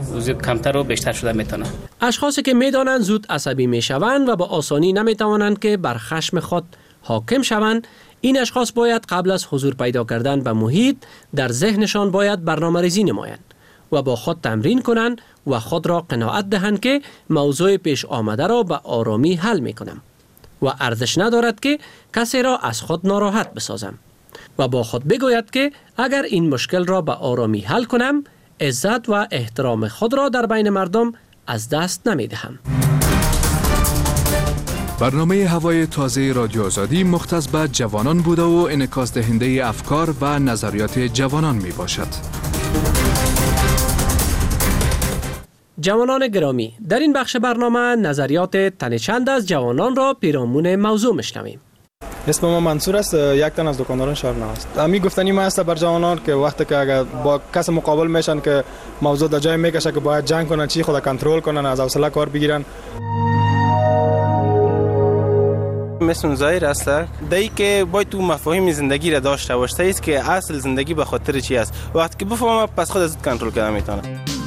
کمتر و بیشتر شده میتونه. اشخاصی که میدانند زود عصبی میشوند و با آسانی نمیتوانند که بر خشم خود حاکم شوند، این اشخاص باید قبل از حضور پیدا کردن به محیط در ذهنشان باید برنامه‌ریزی نمایند و با خود تمرین کنند و خود را قناعت دهند که موضوع پیش آمده را به آرامی حل میکنم و ارزش ندارد که کسی را از خود ناراحت بسازم و با خود بگوید که اگر این مشکل را به آرامی حل کنم عزت و احترام خود را در بین مردم از دست نمیدهم. برنامه هوای تازه رادیو آزادی مختص به جوانان بوده و انعکاس دهنده افکار و نظریات جوانان می باشد. جوانان گرامی، در این بخش برنامه نظریات تن چند از جوانان را پیرامون موضوع میشنویم. اسم ما منصور است، یک تن از دکانداران شهر است. همین گفتنی ما است بر جوانان که وقتی که اگر با کس مقابل میشن که موضوع در جای میکشه که باید جنگ کنن چی خود کنترل کنن، از حوصله کار بگیرن. مثل ظاهر است دایی که باید تو مفاهیم زندگی را داشته باشه است که اصل زندگی به خاطر چی است. وقتی که بفهمم پس خود از کنترل کردن میتونم.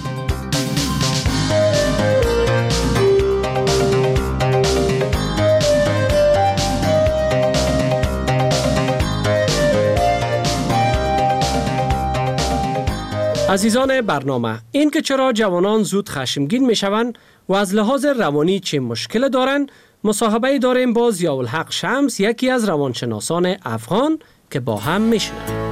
عزیزان برنامه، این که چرا جوانان زود خشمگین می شوند و از لحاظ روانی چه مشکل دارند، مصاحبه داریم با ضیاءالحق شمس، یکی از روانشناسان افغان که با هم می شنویم.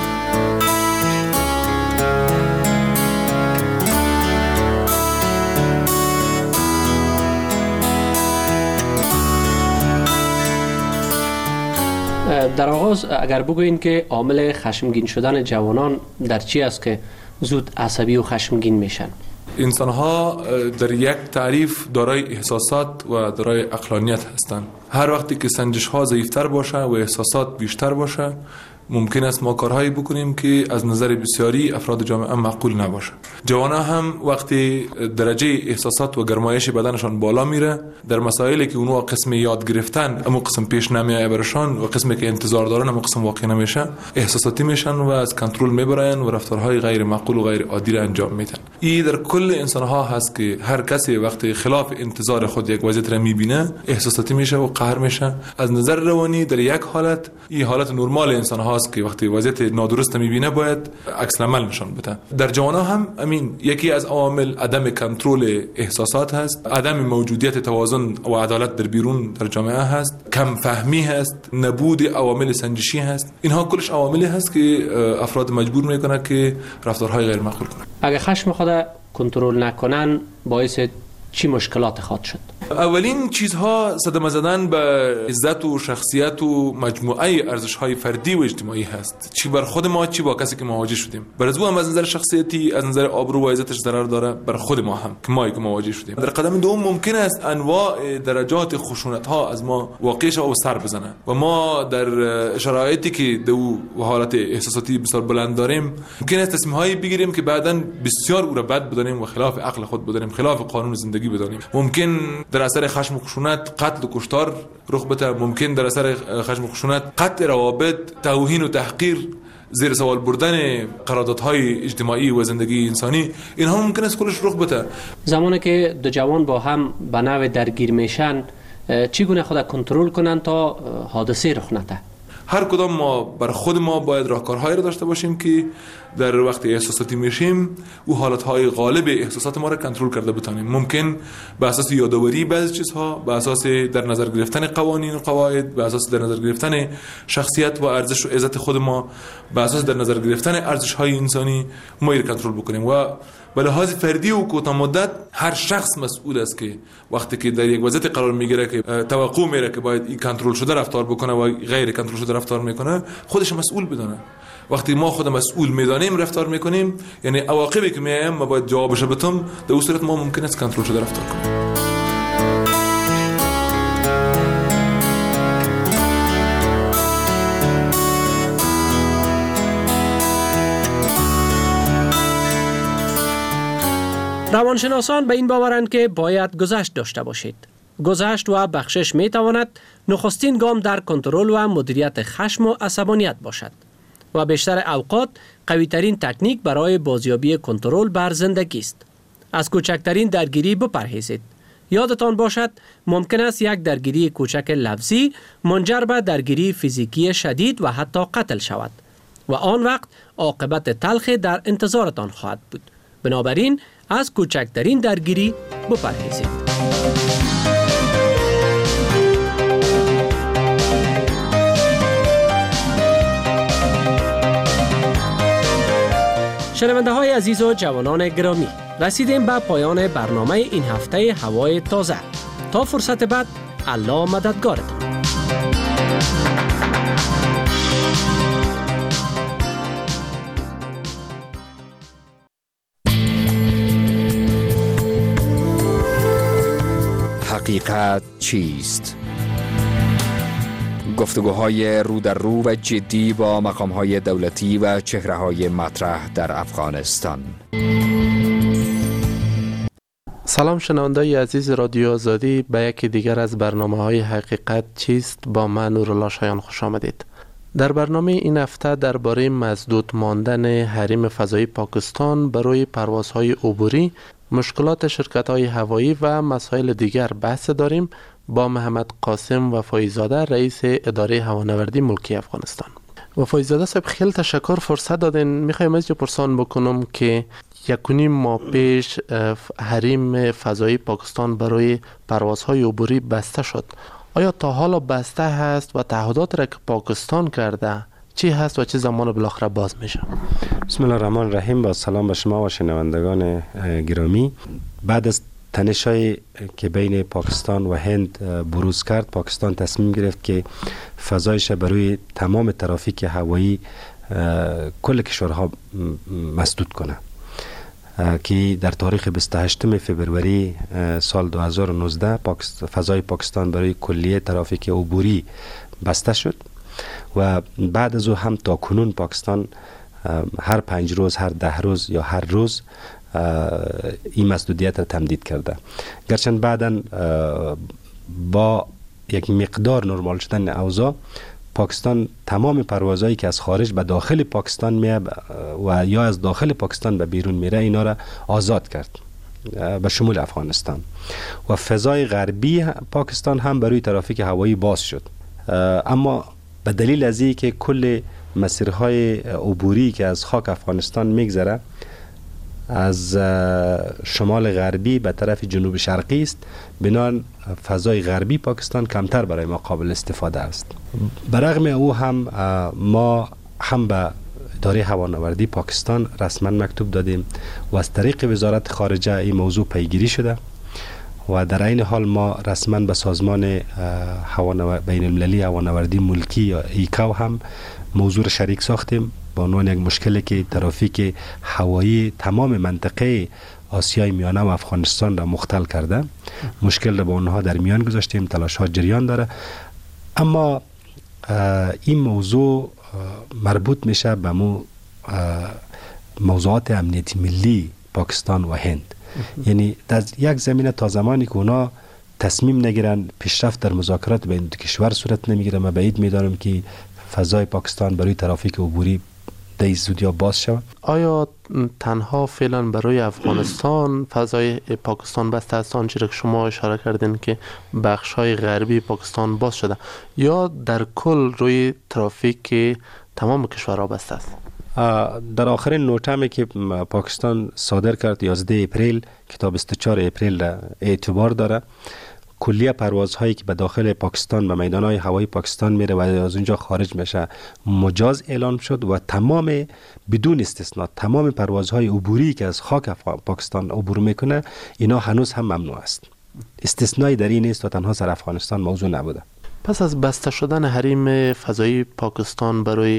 در آغاز اگر بگوین که عامل خشمگین شدن جوانان در چی است که زود عصبی و خشمگین میشن؟ انسان ها در یک تعریف دارای احساسات و دارای عقلانیت هستند. هر وقتی که سنجش ها ضعیفتر باشه و احساسات بیشتر باشه، ممکن است ما کارهایی بکنیم که از نظر بسیاری افراد جامعه معقول نباشه. جوانان هم وقتی درجه احساسات و گرمایش بدنشان بالا میره، در مسائلی که اونها قسم یاد گرفتن اما قسم پیش نمیایه برشان و قسمی که انتظار دارن اما قسم واقع نمیشه، احساساتی میشن و از کنترل میبرن و رفتارهای غیر معقول و غیر عادی را انجام میدن. این در کل انسان ها هست که هر کسی وقتی خلاف انتظار خود یک وضعیت را میبینه احساساتی میشه و قهر میشه. از نظر روانی در یک حالت، این حالت نرمال انسان ها است که وقتی وضعیت نادرست میبینه باید عکس العمل نشان بده. در جوانان هم امین یکی از عوامل عدم کنترل احساسات هست، عدم موجودیت توازن و عدالت در بیرون در جامعه هست، کم فهمی هست، نبود عوامل سنجشی هست. اینها کلش عواملی هست که افراد مجبور میکنه که رفتارهای غیر معقول کنن. اگه خشم خود کنترل نکنن باعث چی مشکلات خواهد شد؟ اولین چیزها صدمه زدن به عزت و شخصیت و مجموعه ارزش‌های فردی و اجتماعی هست، چی بر خود ما چی با کسی که مواجه شدیم. برای هم از نظر شخصیتی، از نظر آبرو و عزتش ضرر داره، بر خود ما هم که ما مواجه شدیم. در قدم دوم ممکن است انواع درجات خشونت‌ها از ما واقع شه و سر بزنه و ما در شرایطی که دو حالت احساساتی بسیار بلند داریم ممکن است تصمیم‌هایی بگیریم که بعداً بسیار او را بد بدانیم و خلاف عقل خود بدانیم، خلاف قانون زندگی بدانیم. ممکن در اثر خشم و خشونت قتل و کشتار رخ بده، ممکن در اثر خشم و خشونت قطع روابط، توهین و تحقیر، زیر سوال بردن قراردادهای اجتماعی و زندگی انسانی، اینها ممکن است کلش رخ بده. زمانی که دو جوان با هم به نوع درگیر میشن، چگونه خود کنترل کنن تا حادثه رخ نده؟ هر کدام ما بر خود ما باید راهکارهایی را داشته باشیم که در وقت احساساتی میشیم او حالتهای غالب احساسات ما را کنترل کرده بتانیم. ممکن به اساس یادآوری بعضی چیزها، به اساس در نظر گرفتن قوانین و قواعد، به اساس در نظر گرفتن شخصیت و ارزش و عزت خود ما، به اساس در نظر گرفتن ارزش‌های انسانی ما را کنترل بکنیم. و به لحاظ فردی و کوتاه مدت هر شخص مسئول است که وقتی که در یک وضعیت قرار میگیره که توقع میره که باید این کنترل شده رفتار بکنه و غیر کنترل شده رفتار میکنه، خودش مسئول بدونه. وقتی ما خود مسئول میدانیم رفتار میکنیم، یعنی عواقبی که میایم ما باید جوابش بدیم، در اون صورت ما ممکن است کنترل شده رفتار کنیم. روانشناسان به این باورند که باید گذشت داشته باشید. گذشت و بخشش می تواند نخستین گام در کنترل و مدیریت خشم و عصبانیت باشد و بیشتر اوقات قوی ترین تکنیک برای بازیابی کنترل بر زندگی است. از کوچکترین درگیری بپرهیزید. یادتان باشد ممکن است یک درگیری کوچک لفظی منجر به درگیری فیزیکی شدید و حتی قتل شود و آن وقت عاقبت تلخی در انتظارتان خواهد بود. بنابراین از کوچکترین درگیری بپرهیزید. شنونده های عزیز و جوانان گرامی، رسیدیم به پایان برنامه این هفته هوای تازه. تا فرصت بعد، الله مددگارتان. حقیقت چیست؟ گفتگوهای رو در رو و جدی با مقامهای دولتی و چهره‌های مطرح در افغانستان. سلام شنونده عزیز رادیو آزادی، به یکی دیگر از برنامه‌های حقیقت چیست با من نورالله شایان خوش آمدید. در برنامه این هفته درباره مسدود ماندن حریم فضایی پاکستان برای پروازهای عبوری، مشکلات شرکت‌های هوایی و مسائل دیگر بحث داریم با محمد قاسم وفایزاده، رئیس اداره هوانوردی ملکی افغانستان. وفایزاده صاحب خیلی تشکر فرصت دادین. میخوایم از پرسان بکنم که 1.5 ماه پیش حریم فضایی پاکستان برای پروازهای عبوری بسته شد. آیا تا حالا بسته هست و تعهدات را که پاکستان کرده چی هست و چه زمان بالاخره باز میشه؟ بسم الله الرحمن الرحیم. با سلام به شما و شنوندگان گرامی. بعد از تنش‌هایی که بین پاکستان و هند بروز کرد، پاکستان تصمیم گرفت که فضایش برای تمام ترافیک هوایی کل کشورها مسدود کنه که در تاریخ 28 فوریه سال 2019 فضای پاکستان برای کلیه ترافیک عبوری بسته شد و بعد از او هم تا کنون پاکستان هر 5 روز، هر 10 روز یا هر روز این مسدودیت را تمدید کرده. گرچند بعداً با یک مقدار نرمال شدن اوضاع، پاکستان تمام پروازهایی که از خارج به داخل پاکستان میه و یا از داخل پاکستان به بیرون میره اینا را آزاد کرد به شمول افغانستان و فضای غربی پاکستان هم برای ترافیک هوایی باز شد. اما به دلیل از این که کل مسیرهای عبوری که از خاک افغانستان میگذره از شمال غربی به طرف جنوب شرقی است، بنابراین فضای غربی پاکستان کمتر برای ما قابل استفاده است. برغم او هم ما هم به اداره هوانوردی پاکستان رسما مکتوب دادیم و از طریق وزارت خارجه این موضوع پیگیری شده و در این حال ما رسما به سازمان بین المللی هوانوردی ملکی یا ایکاو هم موضوع را شریک ساختیم با عنوان یک مشکلی که ترافیک هوایی تمام منطقه آسیای میانه و افغانستان را مختل کرده. مشکل را با اونها در میان گذاشتیم، تلاش ها جریان داره، اما این موضوع مربوط میشه به موضوعات امنیتی ملی پاکستان و هند. یعنی در یک زمینه تا زمانی که اونا تصمیم نگیرن پیشرفت در مذاکرات بین دو کشور صورت نمیگیره. من بعید میدارم که فضای پاکستان برای ترافیک عبوری در زودیا باز شود. آیا تنها فعلا برای افغانستان فضای پاکستان بسته است آنچه که شما اشاره کردین که بخش‌های غربی پاکستان باز شده، یا در کل روی ترافیک تمام کشورها بسته است؟ در آخرین نوتمی که پاکستان صادر کرد 11 اپریل که تا 24 اپریل را اعتبار داره، کلیه پروازهایی که به داخل پاکستان به میدانهای هوایی پاکستان میره و از اونجا خارج میشه مجاز اعلان شد و تمام بدون استثنا تمام پروازهای عبوری که از خاک پاکستان عبور میکنه اینا هنوز هم ممنوع است. استثنایی در این نیست و تنها سر افغانستان موضوع نبوده. پس از بسته شدن حریم فضایی پاکستان برای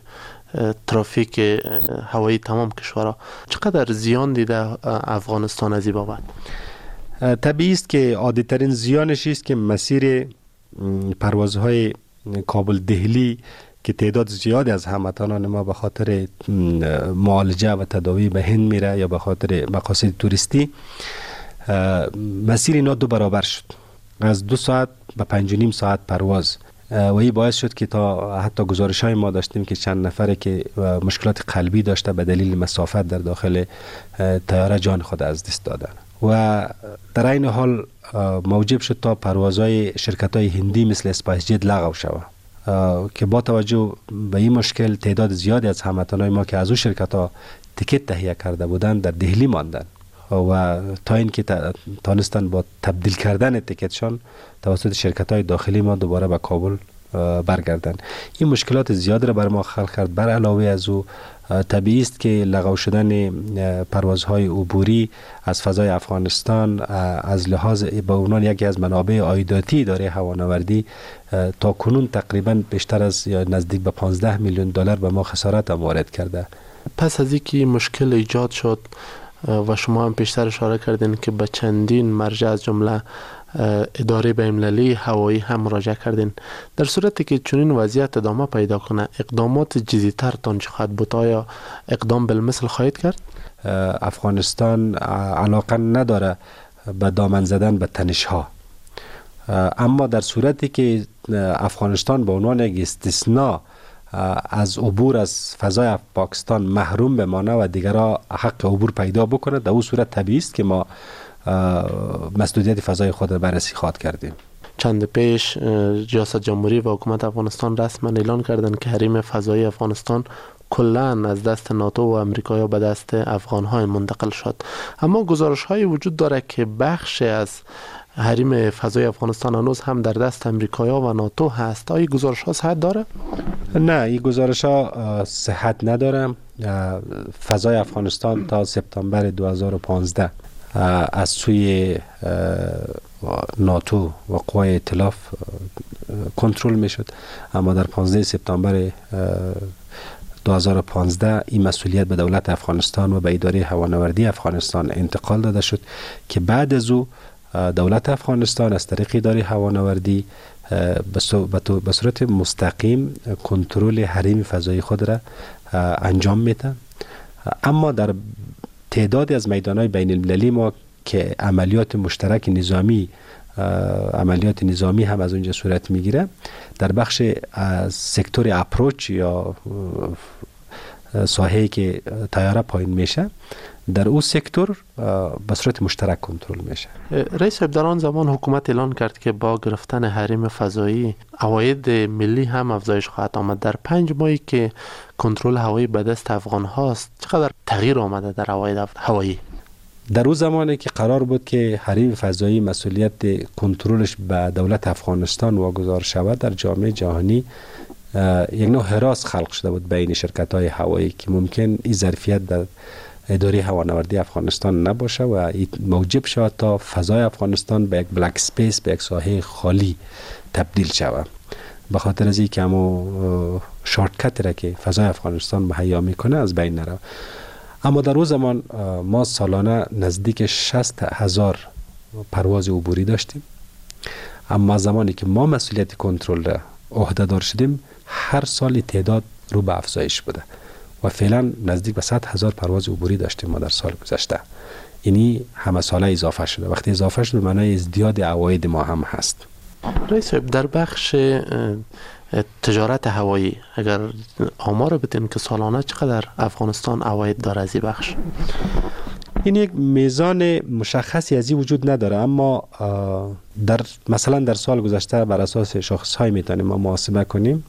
ترافیک هوایی تمام کشورها چقدر زیان دیده افغانستان از این بابت؟ طبیعی است که عادی ترین زیانش است که مسیر پروازهای کابل دهلی که تعداد زیادی از هموطنان ما به خاطر معالجه و تداوی به هند میره یا به خاطر مقاصد توریستی، مسیر اینا 2 برابر شد، از 2 ساعت به 5.5 ساعت پرواز و این باعث شد که تا حتی گزارش های ما داشتیم که چند نفره که مشکلات قلبی داشته به دلیل مسافت در داخل طیاره جان خود از دست دادن و در این حال موجب شد تا پروازهای شرکت‌های هندی مثل اسپایس جت لغو شود که با توجه به این مشکل تعداد زیادی از هموطنان ما که از اون شرکت‌ها تیکت تهیه کرده بودند در دهلی ماندن و تا اینکه تانستن با تبدیل کردن تیکتشان توسط شرکت‌های داخلی ما دوباره به کابل برگردن. این مشکلات زیاد را بر ما خلق کرد. بر علاوه از او طبیعی است که لغو شدن پروازهای عبوری از فضای افغانستان از لحاظ به عنوان یکی از منابع عایداتی اداره هوانوردی تا کنون تقریبا بیشتر از یا نزدیک به 15 میلیون دلار به ما خسارت وارد کرده. پس از اینکه مشکل ایجاد شد و شما هم پیشتر اشاره کردین که به چندین مرجع از جمله اداره بین‌المللی هوایی هم مراجعه کردین، در صورتی که چنین وضعیت ادامه پیدا کنه اقدامات جدی‌تر تان چه خواهد بود؟ آیا اقدام بالمثل خواهید کرد؟ افغانستان علاقه نداره به دامن زدن به تنش ها. اما در صورتی که افغانستان به عنوان یک استثناء از عبور از فضای پاکستان محروم بمانه و دیگرها حق عبور پیدا بکنه، در اون صورت طبیعی است که ما مسدودیت فضای خود را بررسی خواهد کردیم. چند پیش ریاست جمهوری و حکومت افغانستان رسما اعلان کردند که حریم فضایی افغانستان کلاً از دست ناتو و امریکا به دست افغان‌ها منتقل شد. اما گزارش‌هایی وجود داره که بخش از حریم فضای افغانستان هنوز هم در دست امریکا و ناتو هست. آیا گزارش‌ها صحت داره؟ نه، این گزارش‌ها صحت نداره. فضای افغانستان تا سپتامبر 2015 از سوی ناتو و قوای ائتلاف کنترل میشد، اما در 15 سپتامبر 2015 این مسئولیت به دولت افغانستان و به اداره هوانوردی افغانستان انتقال داده شد که بعد از او دولت افغانستان از طریق اداره هوانوردی به صورت مستقیم کنترل حریم فضایی خود را انجام میده. اما در تعدادی از میدانهای بین المللی ما که عملیات مشترک عملیات نظامی هم از اونجا صورت میگیره، در بخش سکتور اپروچ یا ساحه‌ای که طیاره پایین میشه، در او سکتور به صورت مشترک کنترل میشه. رئیس صاحب، در آن زمان حکومت اعلان کرد که با گرفتن حریم فضایی عواید ملی هم افزایش خواهد آمد. در 5 ماهی که کنترل هوایی به دست افغان هاست چقدر تغییر آمده در عواید هوایی؟ در اون زمانی که قرار بود که حریم فضایی مسئولیت کنترلش به دولت افغانستان واگذار شود، در جامعه جهانی یک نوع هراس خلق شده بود بین شرکت‌های هوایی که ممکن این ظرفیت در اداره هوانوردی افغانستان نباشه و موجب شود تا فضای افغانستان به یک بلک سپیس، به یک ساحه خالی تبدیل شود. به خاطر از اینکه همون شارتکت را که فضای افغانستان مهیا میکنه از بین نره. اما در اون زمان ما سالانه نزدیک 60,000 پرواز عبوری داشتیم، اما زمانی که ما مسئولیت کنترل را عهده‌دار شدیم هر سال تعداد رو به افزایش بوده و فعلا نزدیک به 100,000 پرواز عبوری داشتیم ما در سال گذشته. اینی همه ساله اضافه شده. وقتی اضافه شده معنای ازدیاد عواید ما هم هست. رئیس صاحب، در بخش تجارت هوایی اگر آمار بدین که سالانه چقدر افغانستان عواید داره از این بخش؟ این یک میزان مشخصی از این وجود نداره، اما مثلا در سال گذشته بر اساس شاخص‌های میتونیم ما محاسبه کنیم.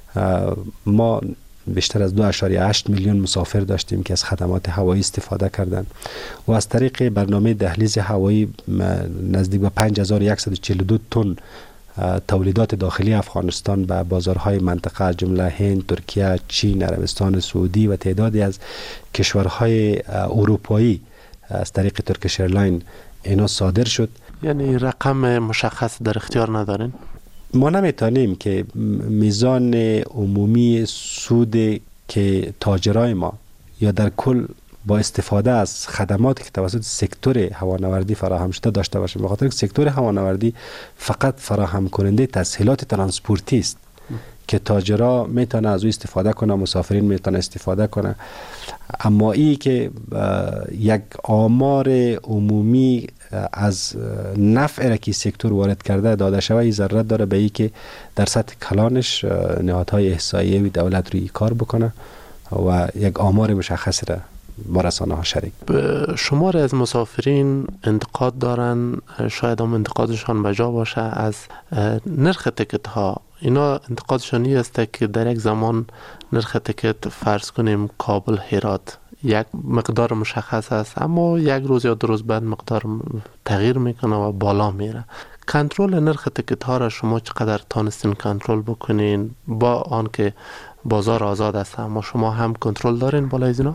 ما بیشتر از 2.8 میلیون مسافر داشتیم که از خدمات هوایی استفاده کردند و از طریق برنامه دهلیز هوایی نزدیک به 5142 تن تولیدات داخلی افغانستان به بازارهای منطقه از جمله هند، ترکیه، چین، عربستان سعودی و تعدادی از کشورهای اروپایی از طریق ترکیش ایرلاین اینا صادر شد. یعنی رقم مشخص در اختیار ندارین؟ ما نمیتونیم که میزان عمومی سود که تاجرای ما یا در کل با استفاده از خدماتی که توسط سکتور هوانوردی فراهم شده داشته باشیم، به خاطر که سکتور هوانوردی فقط فراهم کننده تسهیلات ترانسپورتی است که تاجرها میتونه از او استفاده کنه، مسافرین میتونه استفاده کنه. اما ای که یک آمار عمومی از نفع را که سکتور وارد کرده داده شده، این ضرورت داره به ای که در سطح کلانش نهادهای احصایه‌ای و دولت روی کار بکنه و یک آمار مشخص را با رسانه ها شریک. شمار از مسافرین انتقاد دارن، شاید هم انتقادشان بجا باشه، از نرخ تکت ها. اینا انتقادشان این است که در یک زمان نرخ تکت فرض کنیم کابل هرات یک مقدار مشخص است، اما یک روز یا 2 روز بعد مقدار تغییر میکنه و بالا میره. کنترل نرخ تکت ها را شما چقدر تانستین کنترل بکنین با آنکه بازار آزاد است، اما شما هم کنترل دارین بالای اینا؟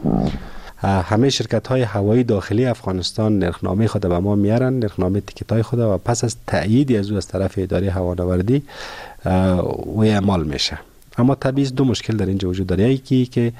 همه شرکت های هوایی داخلی افغانستان نرخنامه خود به ما میارن، نرخنامه تیکت های خود، و پس از تأیید از او از طرف اداره هوانوردی و اعمال میشه. اما طبیعی 2 مشکل در اینجا وجود داره. یکی که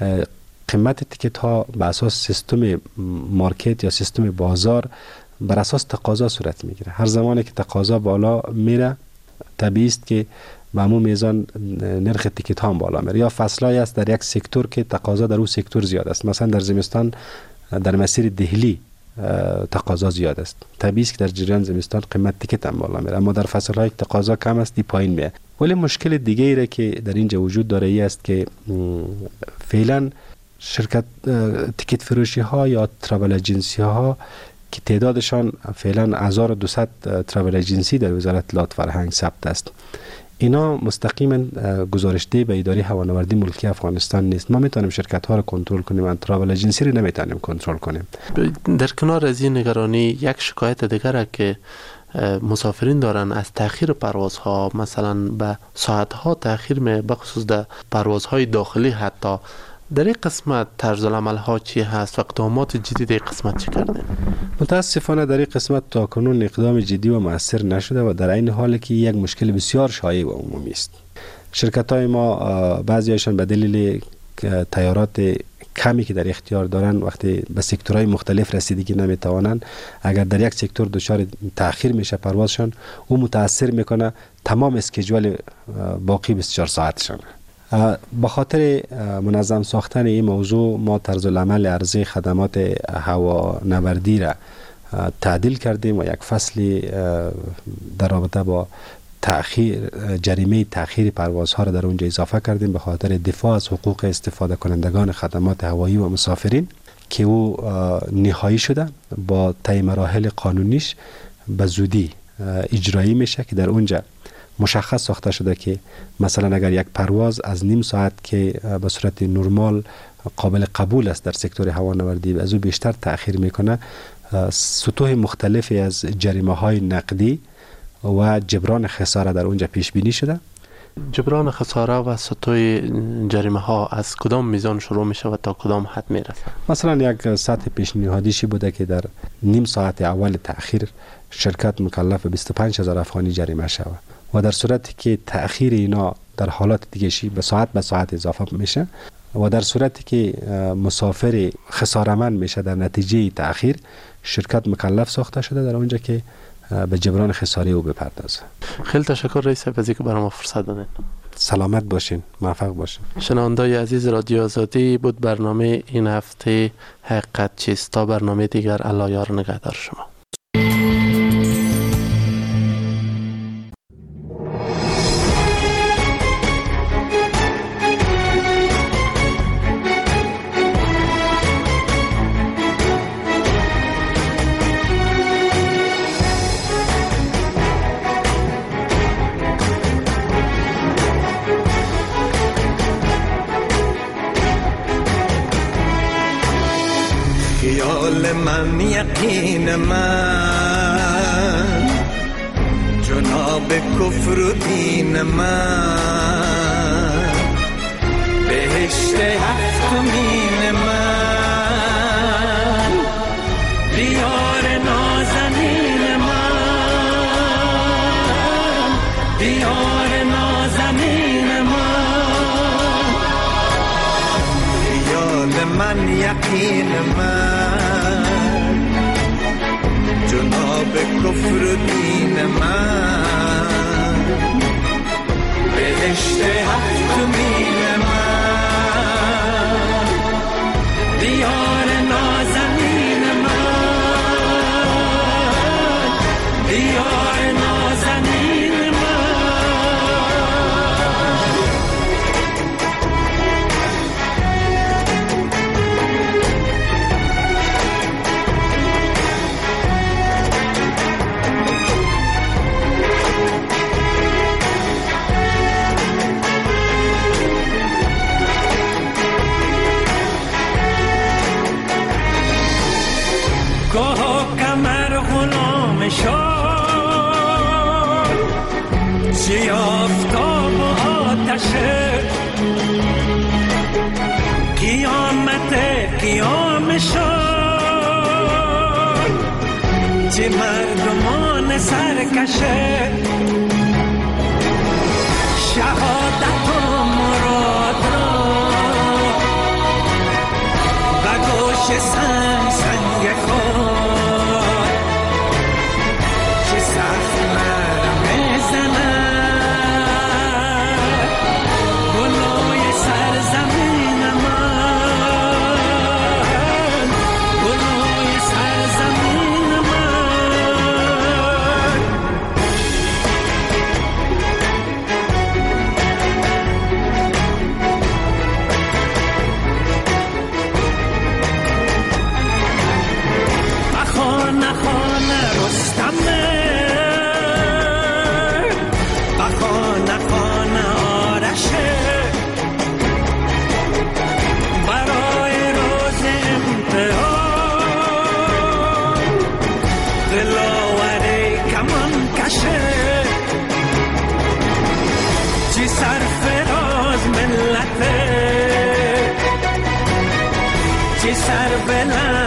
قیمت تیکت ها به اساس سیستم مارکت یا سیستم بازار بر اساس تقاضا صورت میگیره. هر زمانی که تقاضا بالا میره طبیعی است که به همون میزان نرخ تیکت ها هم بالا میره. یا فصلایی است در یک سکتور که تقاضا در اون سکتور زیاد است. مثلا در زمستان در مسیر دهلی تقاضا زیاد است. طبیعی است که در جریان زمستان قیمت تیکت هم بالا میره، اما در فصل‌های که تقاضا کم است دی پایین میاد. ولی مشکل دیگه ای که در اینجا وجود داره ای است که فعلا شرکت تیکت فروشی ها یا تراول اجنسی ها که تعدادشان فعلا 1200 تراول اجنسی در وزارت اطلاعات فرهنگ ثبت است، اینا مستقیما گزارشده به اداره هوانوردی ملکی افغانستان نیست. ما میتونیم شرکت ها رو کنترل کنیم، من تراول اجنسی رو نمیتونیم کنترل کنیم. در کنار از این نگرانی یک شکایت دیگر که مسافرین دارن از تأخیر پروازها، مثلا به ساعتها تأخیر می بخصوص در پروازهای داخلی، حتی در این قسمت طرز العمل ها چی هست و اقدامات جدید در این قسمت چی کردین؟ متاسفانه در این قسمت تا کنون اقدام جدی و مؤثر نشده و در این حال که یک مشکل بسیار شایع و عمومی است. شرکت های ما بعضیشان به دلیل تیارات کمی که در اختیار دارن وقتی به سکتورهای مختلف رسیدگی نمیتوانند، اگر در یک سکتور دچار تأخیر میشه پروازشان، او متاثر میکنه تمام اسکیجول باقی 24 ساعتشان. به خاطر منظم ساختن این موضوع ما طرز العمل عرضه خدمات هوانوردی را تعدیل کردیم و یک فصلی در رابطه با جریمه تأخیر پروازها را در اونجا اضافه کردیم به خاطر دفاع از حقوق استفاده کنندگان خدمات هوایی و مسافرین که او نهایی شده با طی مراحل قانونیش به زودی اجرایی میشه که در اونجا مشخص ساخته شده که مثلا اگر یک پرواز از نیم ساعت که به صورت نرمال قابل قبول است در سکتور هوانوردی و از او بیشتر تأخیر میکنه، سطوح مختلفی از جریمه های نقدی و جبران خساره در اونجا پیش بینی شده. جبران خساره و سطوح جریمه ها از کدام میزان شروع میشه و تا کدام حد میرسه؟ مثلا یک سطح پیشنهادیشی بوده که در نیم ساعت اول تأخیر شرکت مکلف 25,000 افغانی جریمه شود و در صورتی که تأخیر اینا در حالات دیگه‌شی به ساعت اضافه میشه و در صورتی که مسافر خساره‌مند میشه در نتیجه تأخیر، شرکت مکلف ساخته شده در اونجا که به جبران خساره او بپردازه. خیلی تشکر رئیس از اینکه برام فرصت دادین. سلامت باشین، موفق باشین. شنوندای عزیز رادیو آزادی بود برنامه این هفته حقیقت چیست. تا برنامه دیگر الله یار نگهدار شما. من یقین من جناب کفر و دین من بهشت هفتمین من دیار نازنین من دیار نازنین من خیال من یقین من جناب کفر و دین من بهشت هفتمین من دیار نازنین من دیار نازنین چی آفتاب و آتشه قیامت قیام شد چی مردمان سرکشه شهادت و مراد را و گوش سنگ سنگ خود چی سخت مرم زنه سرزمین من گلوی سرزمین فعلا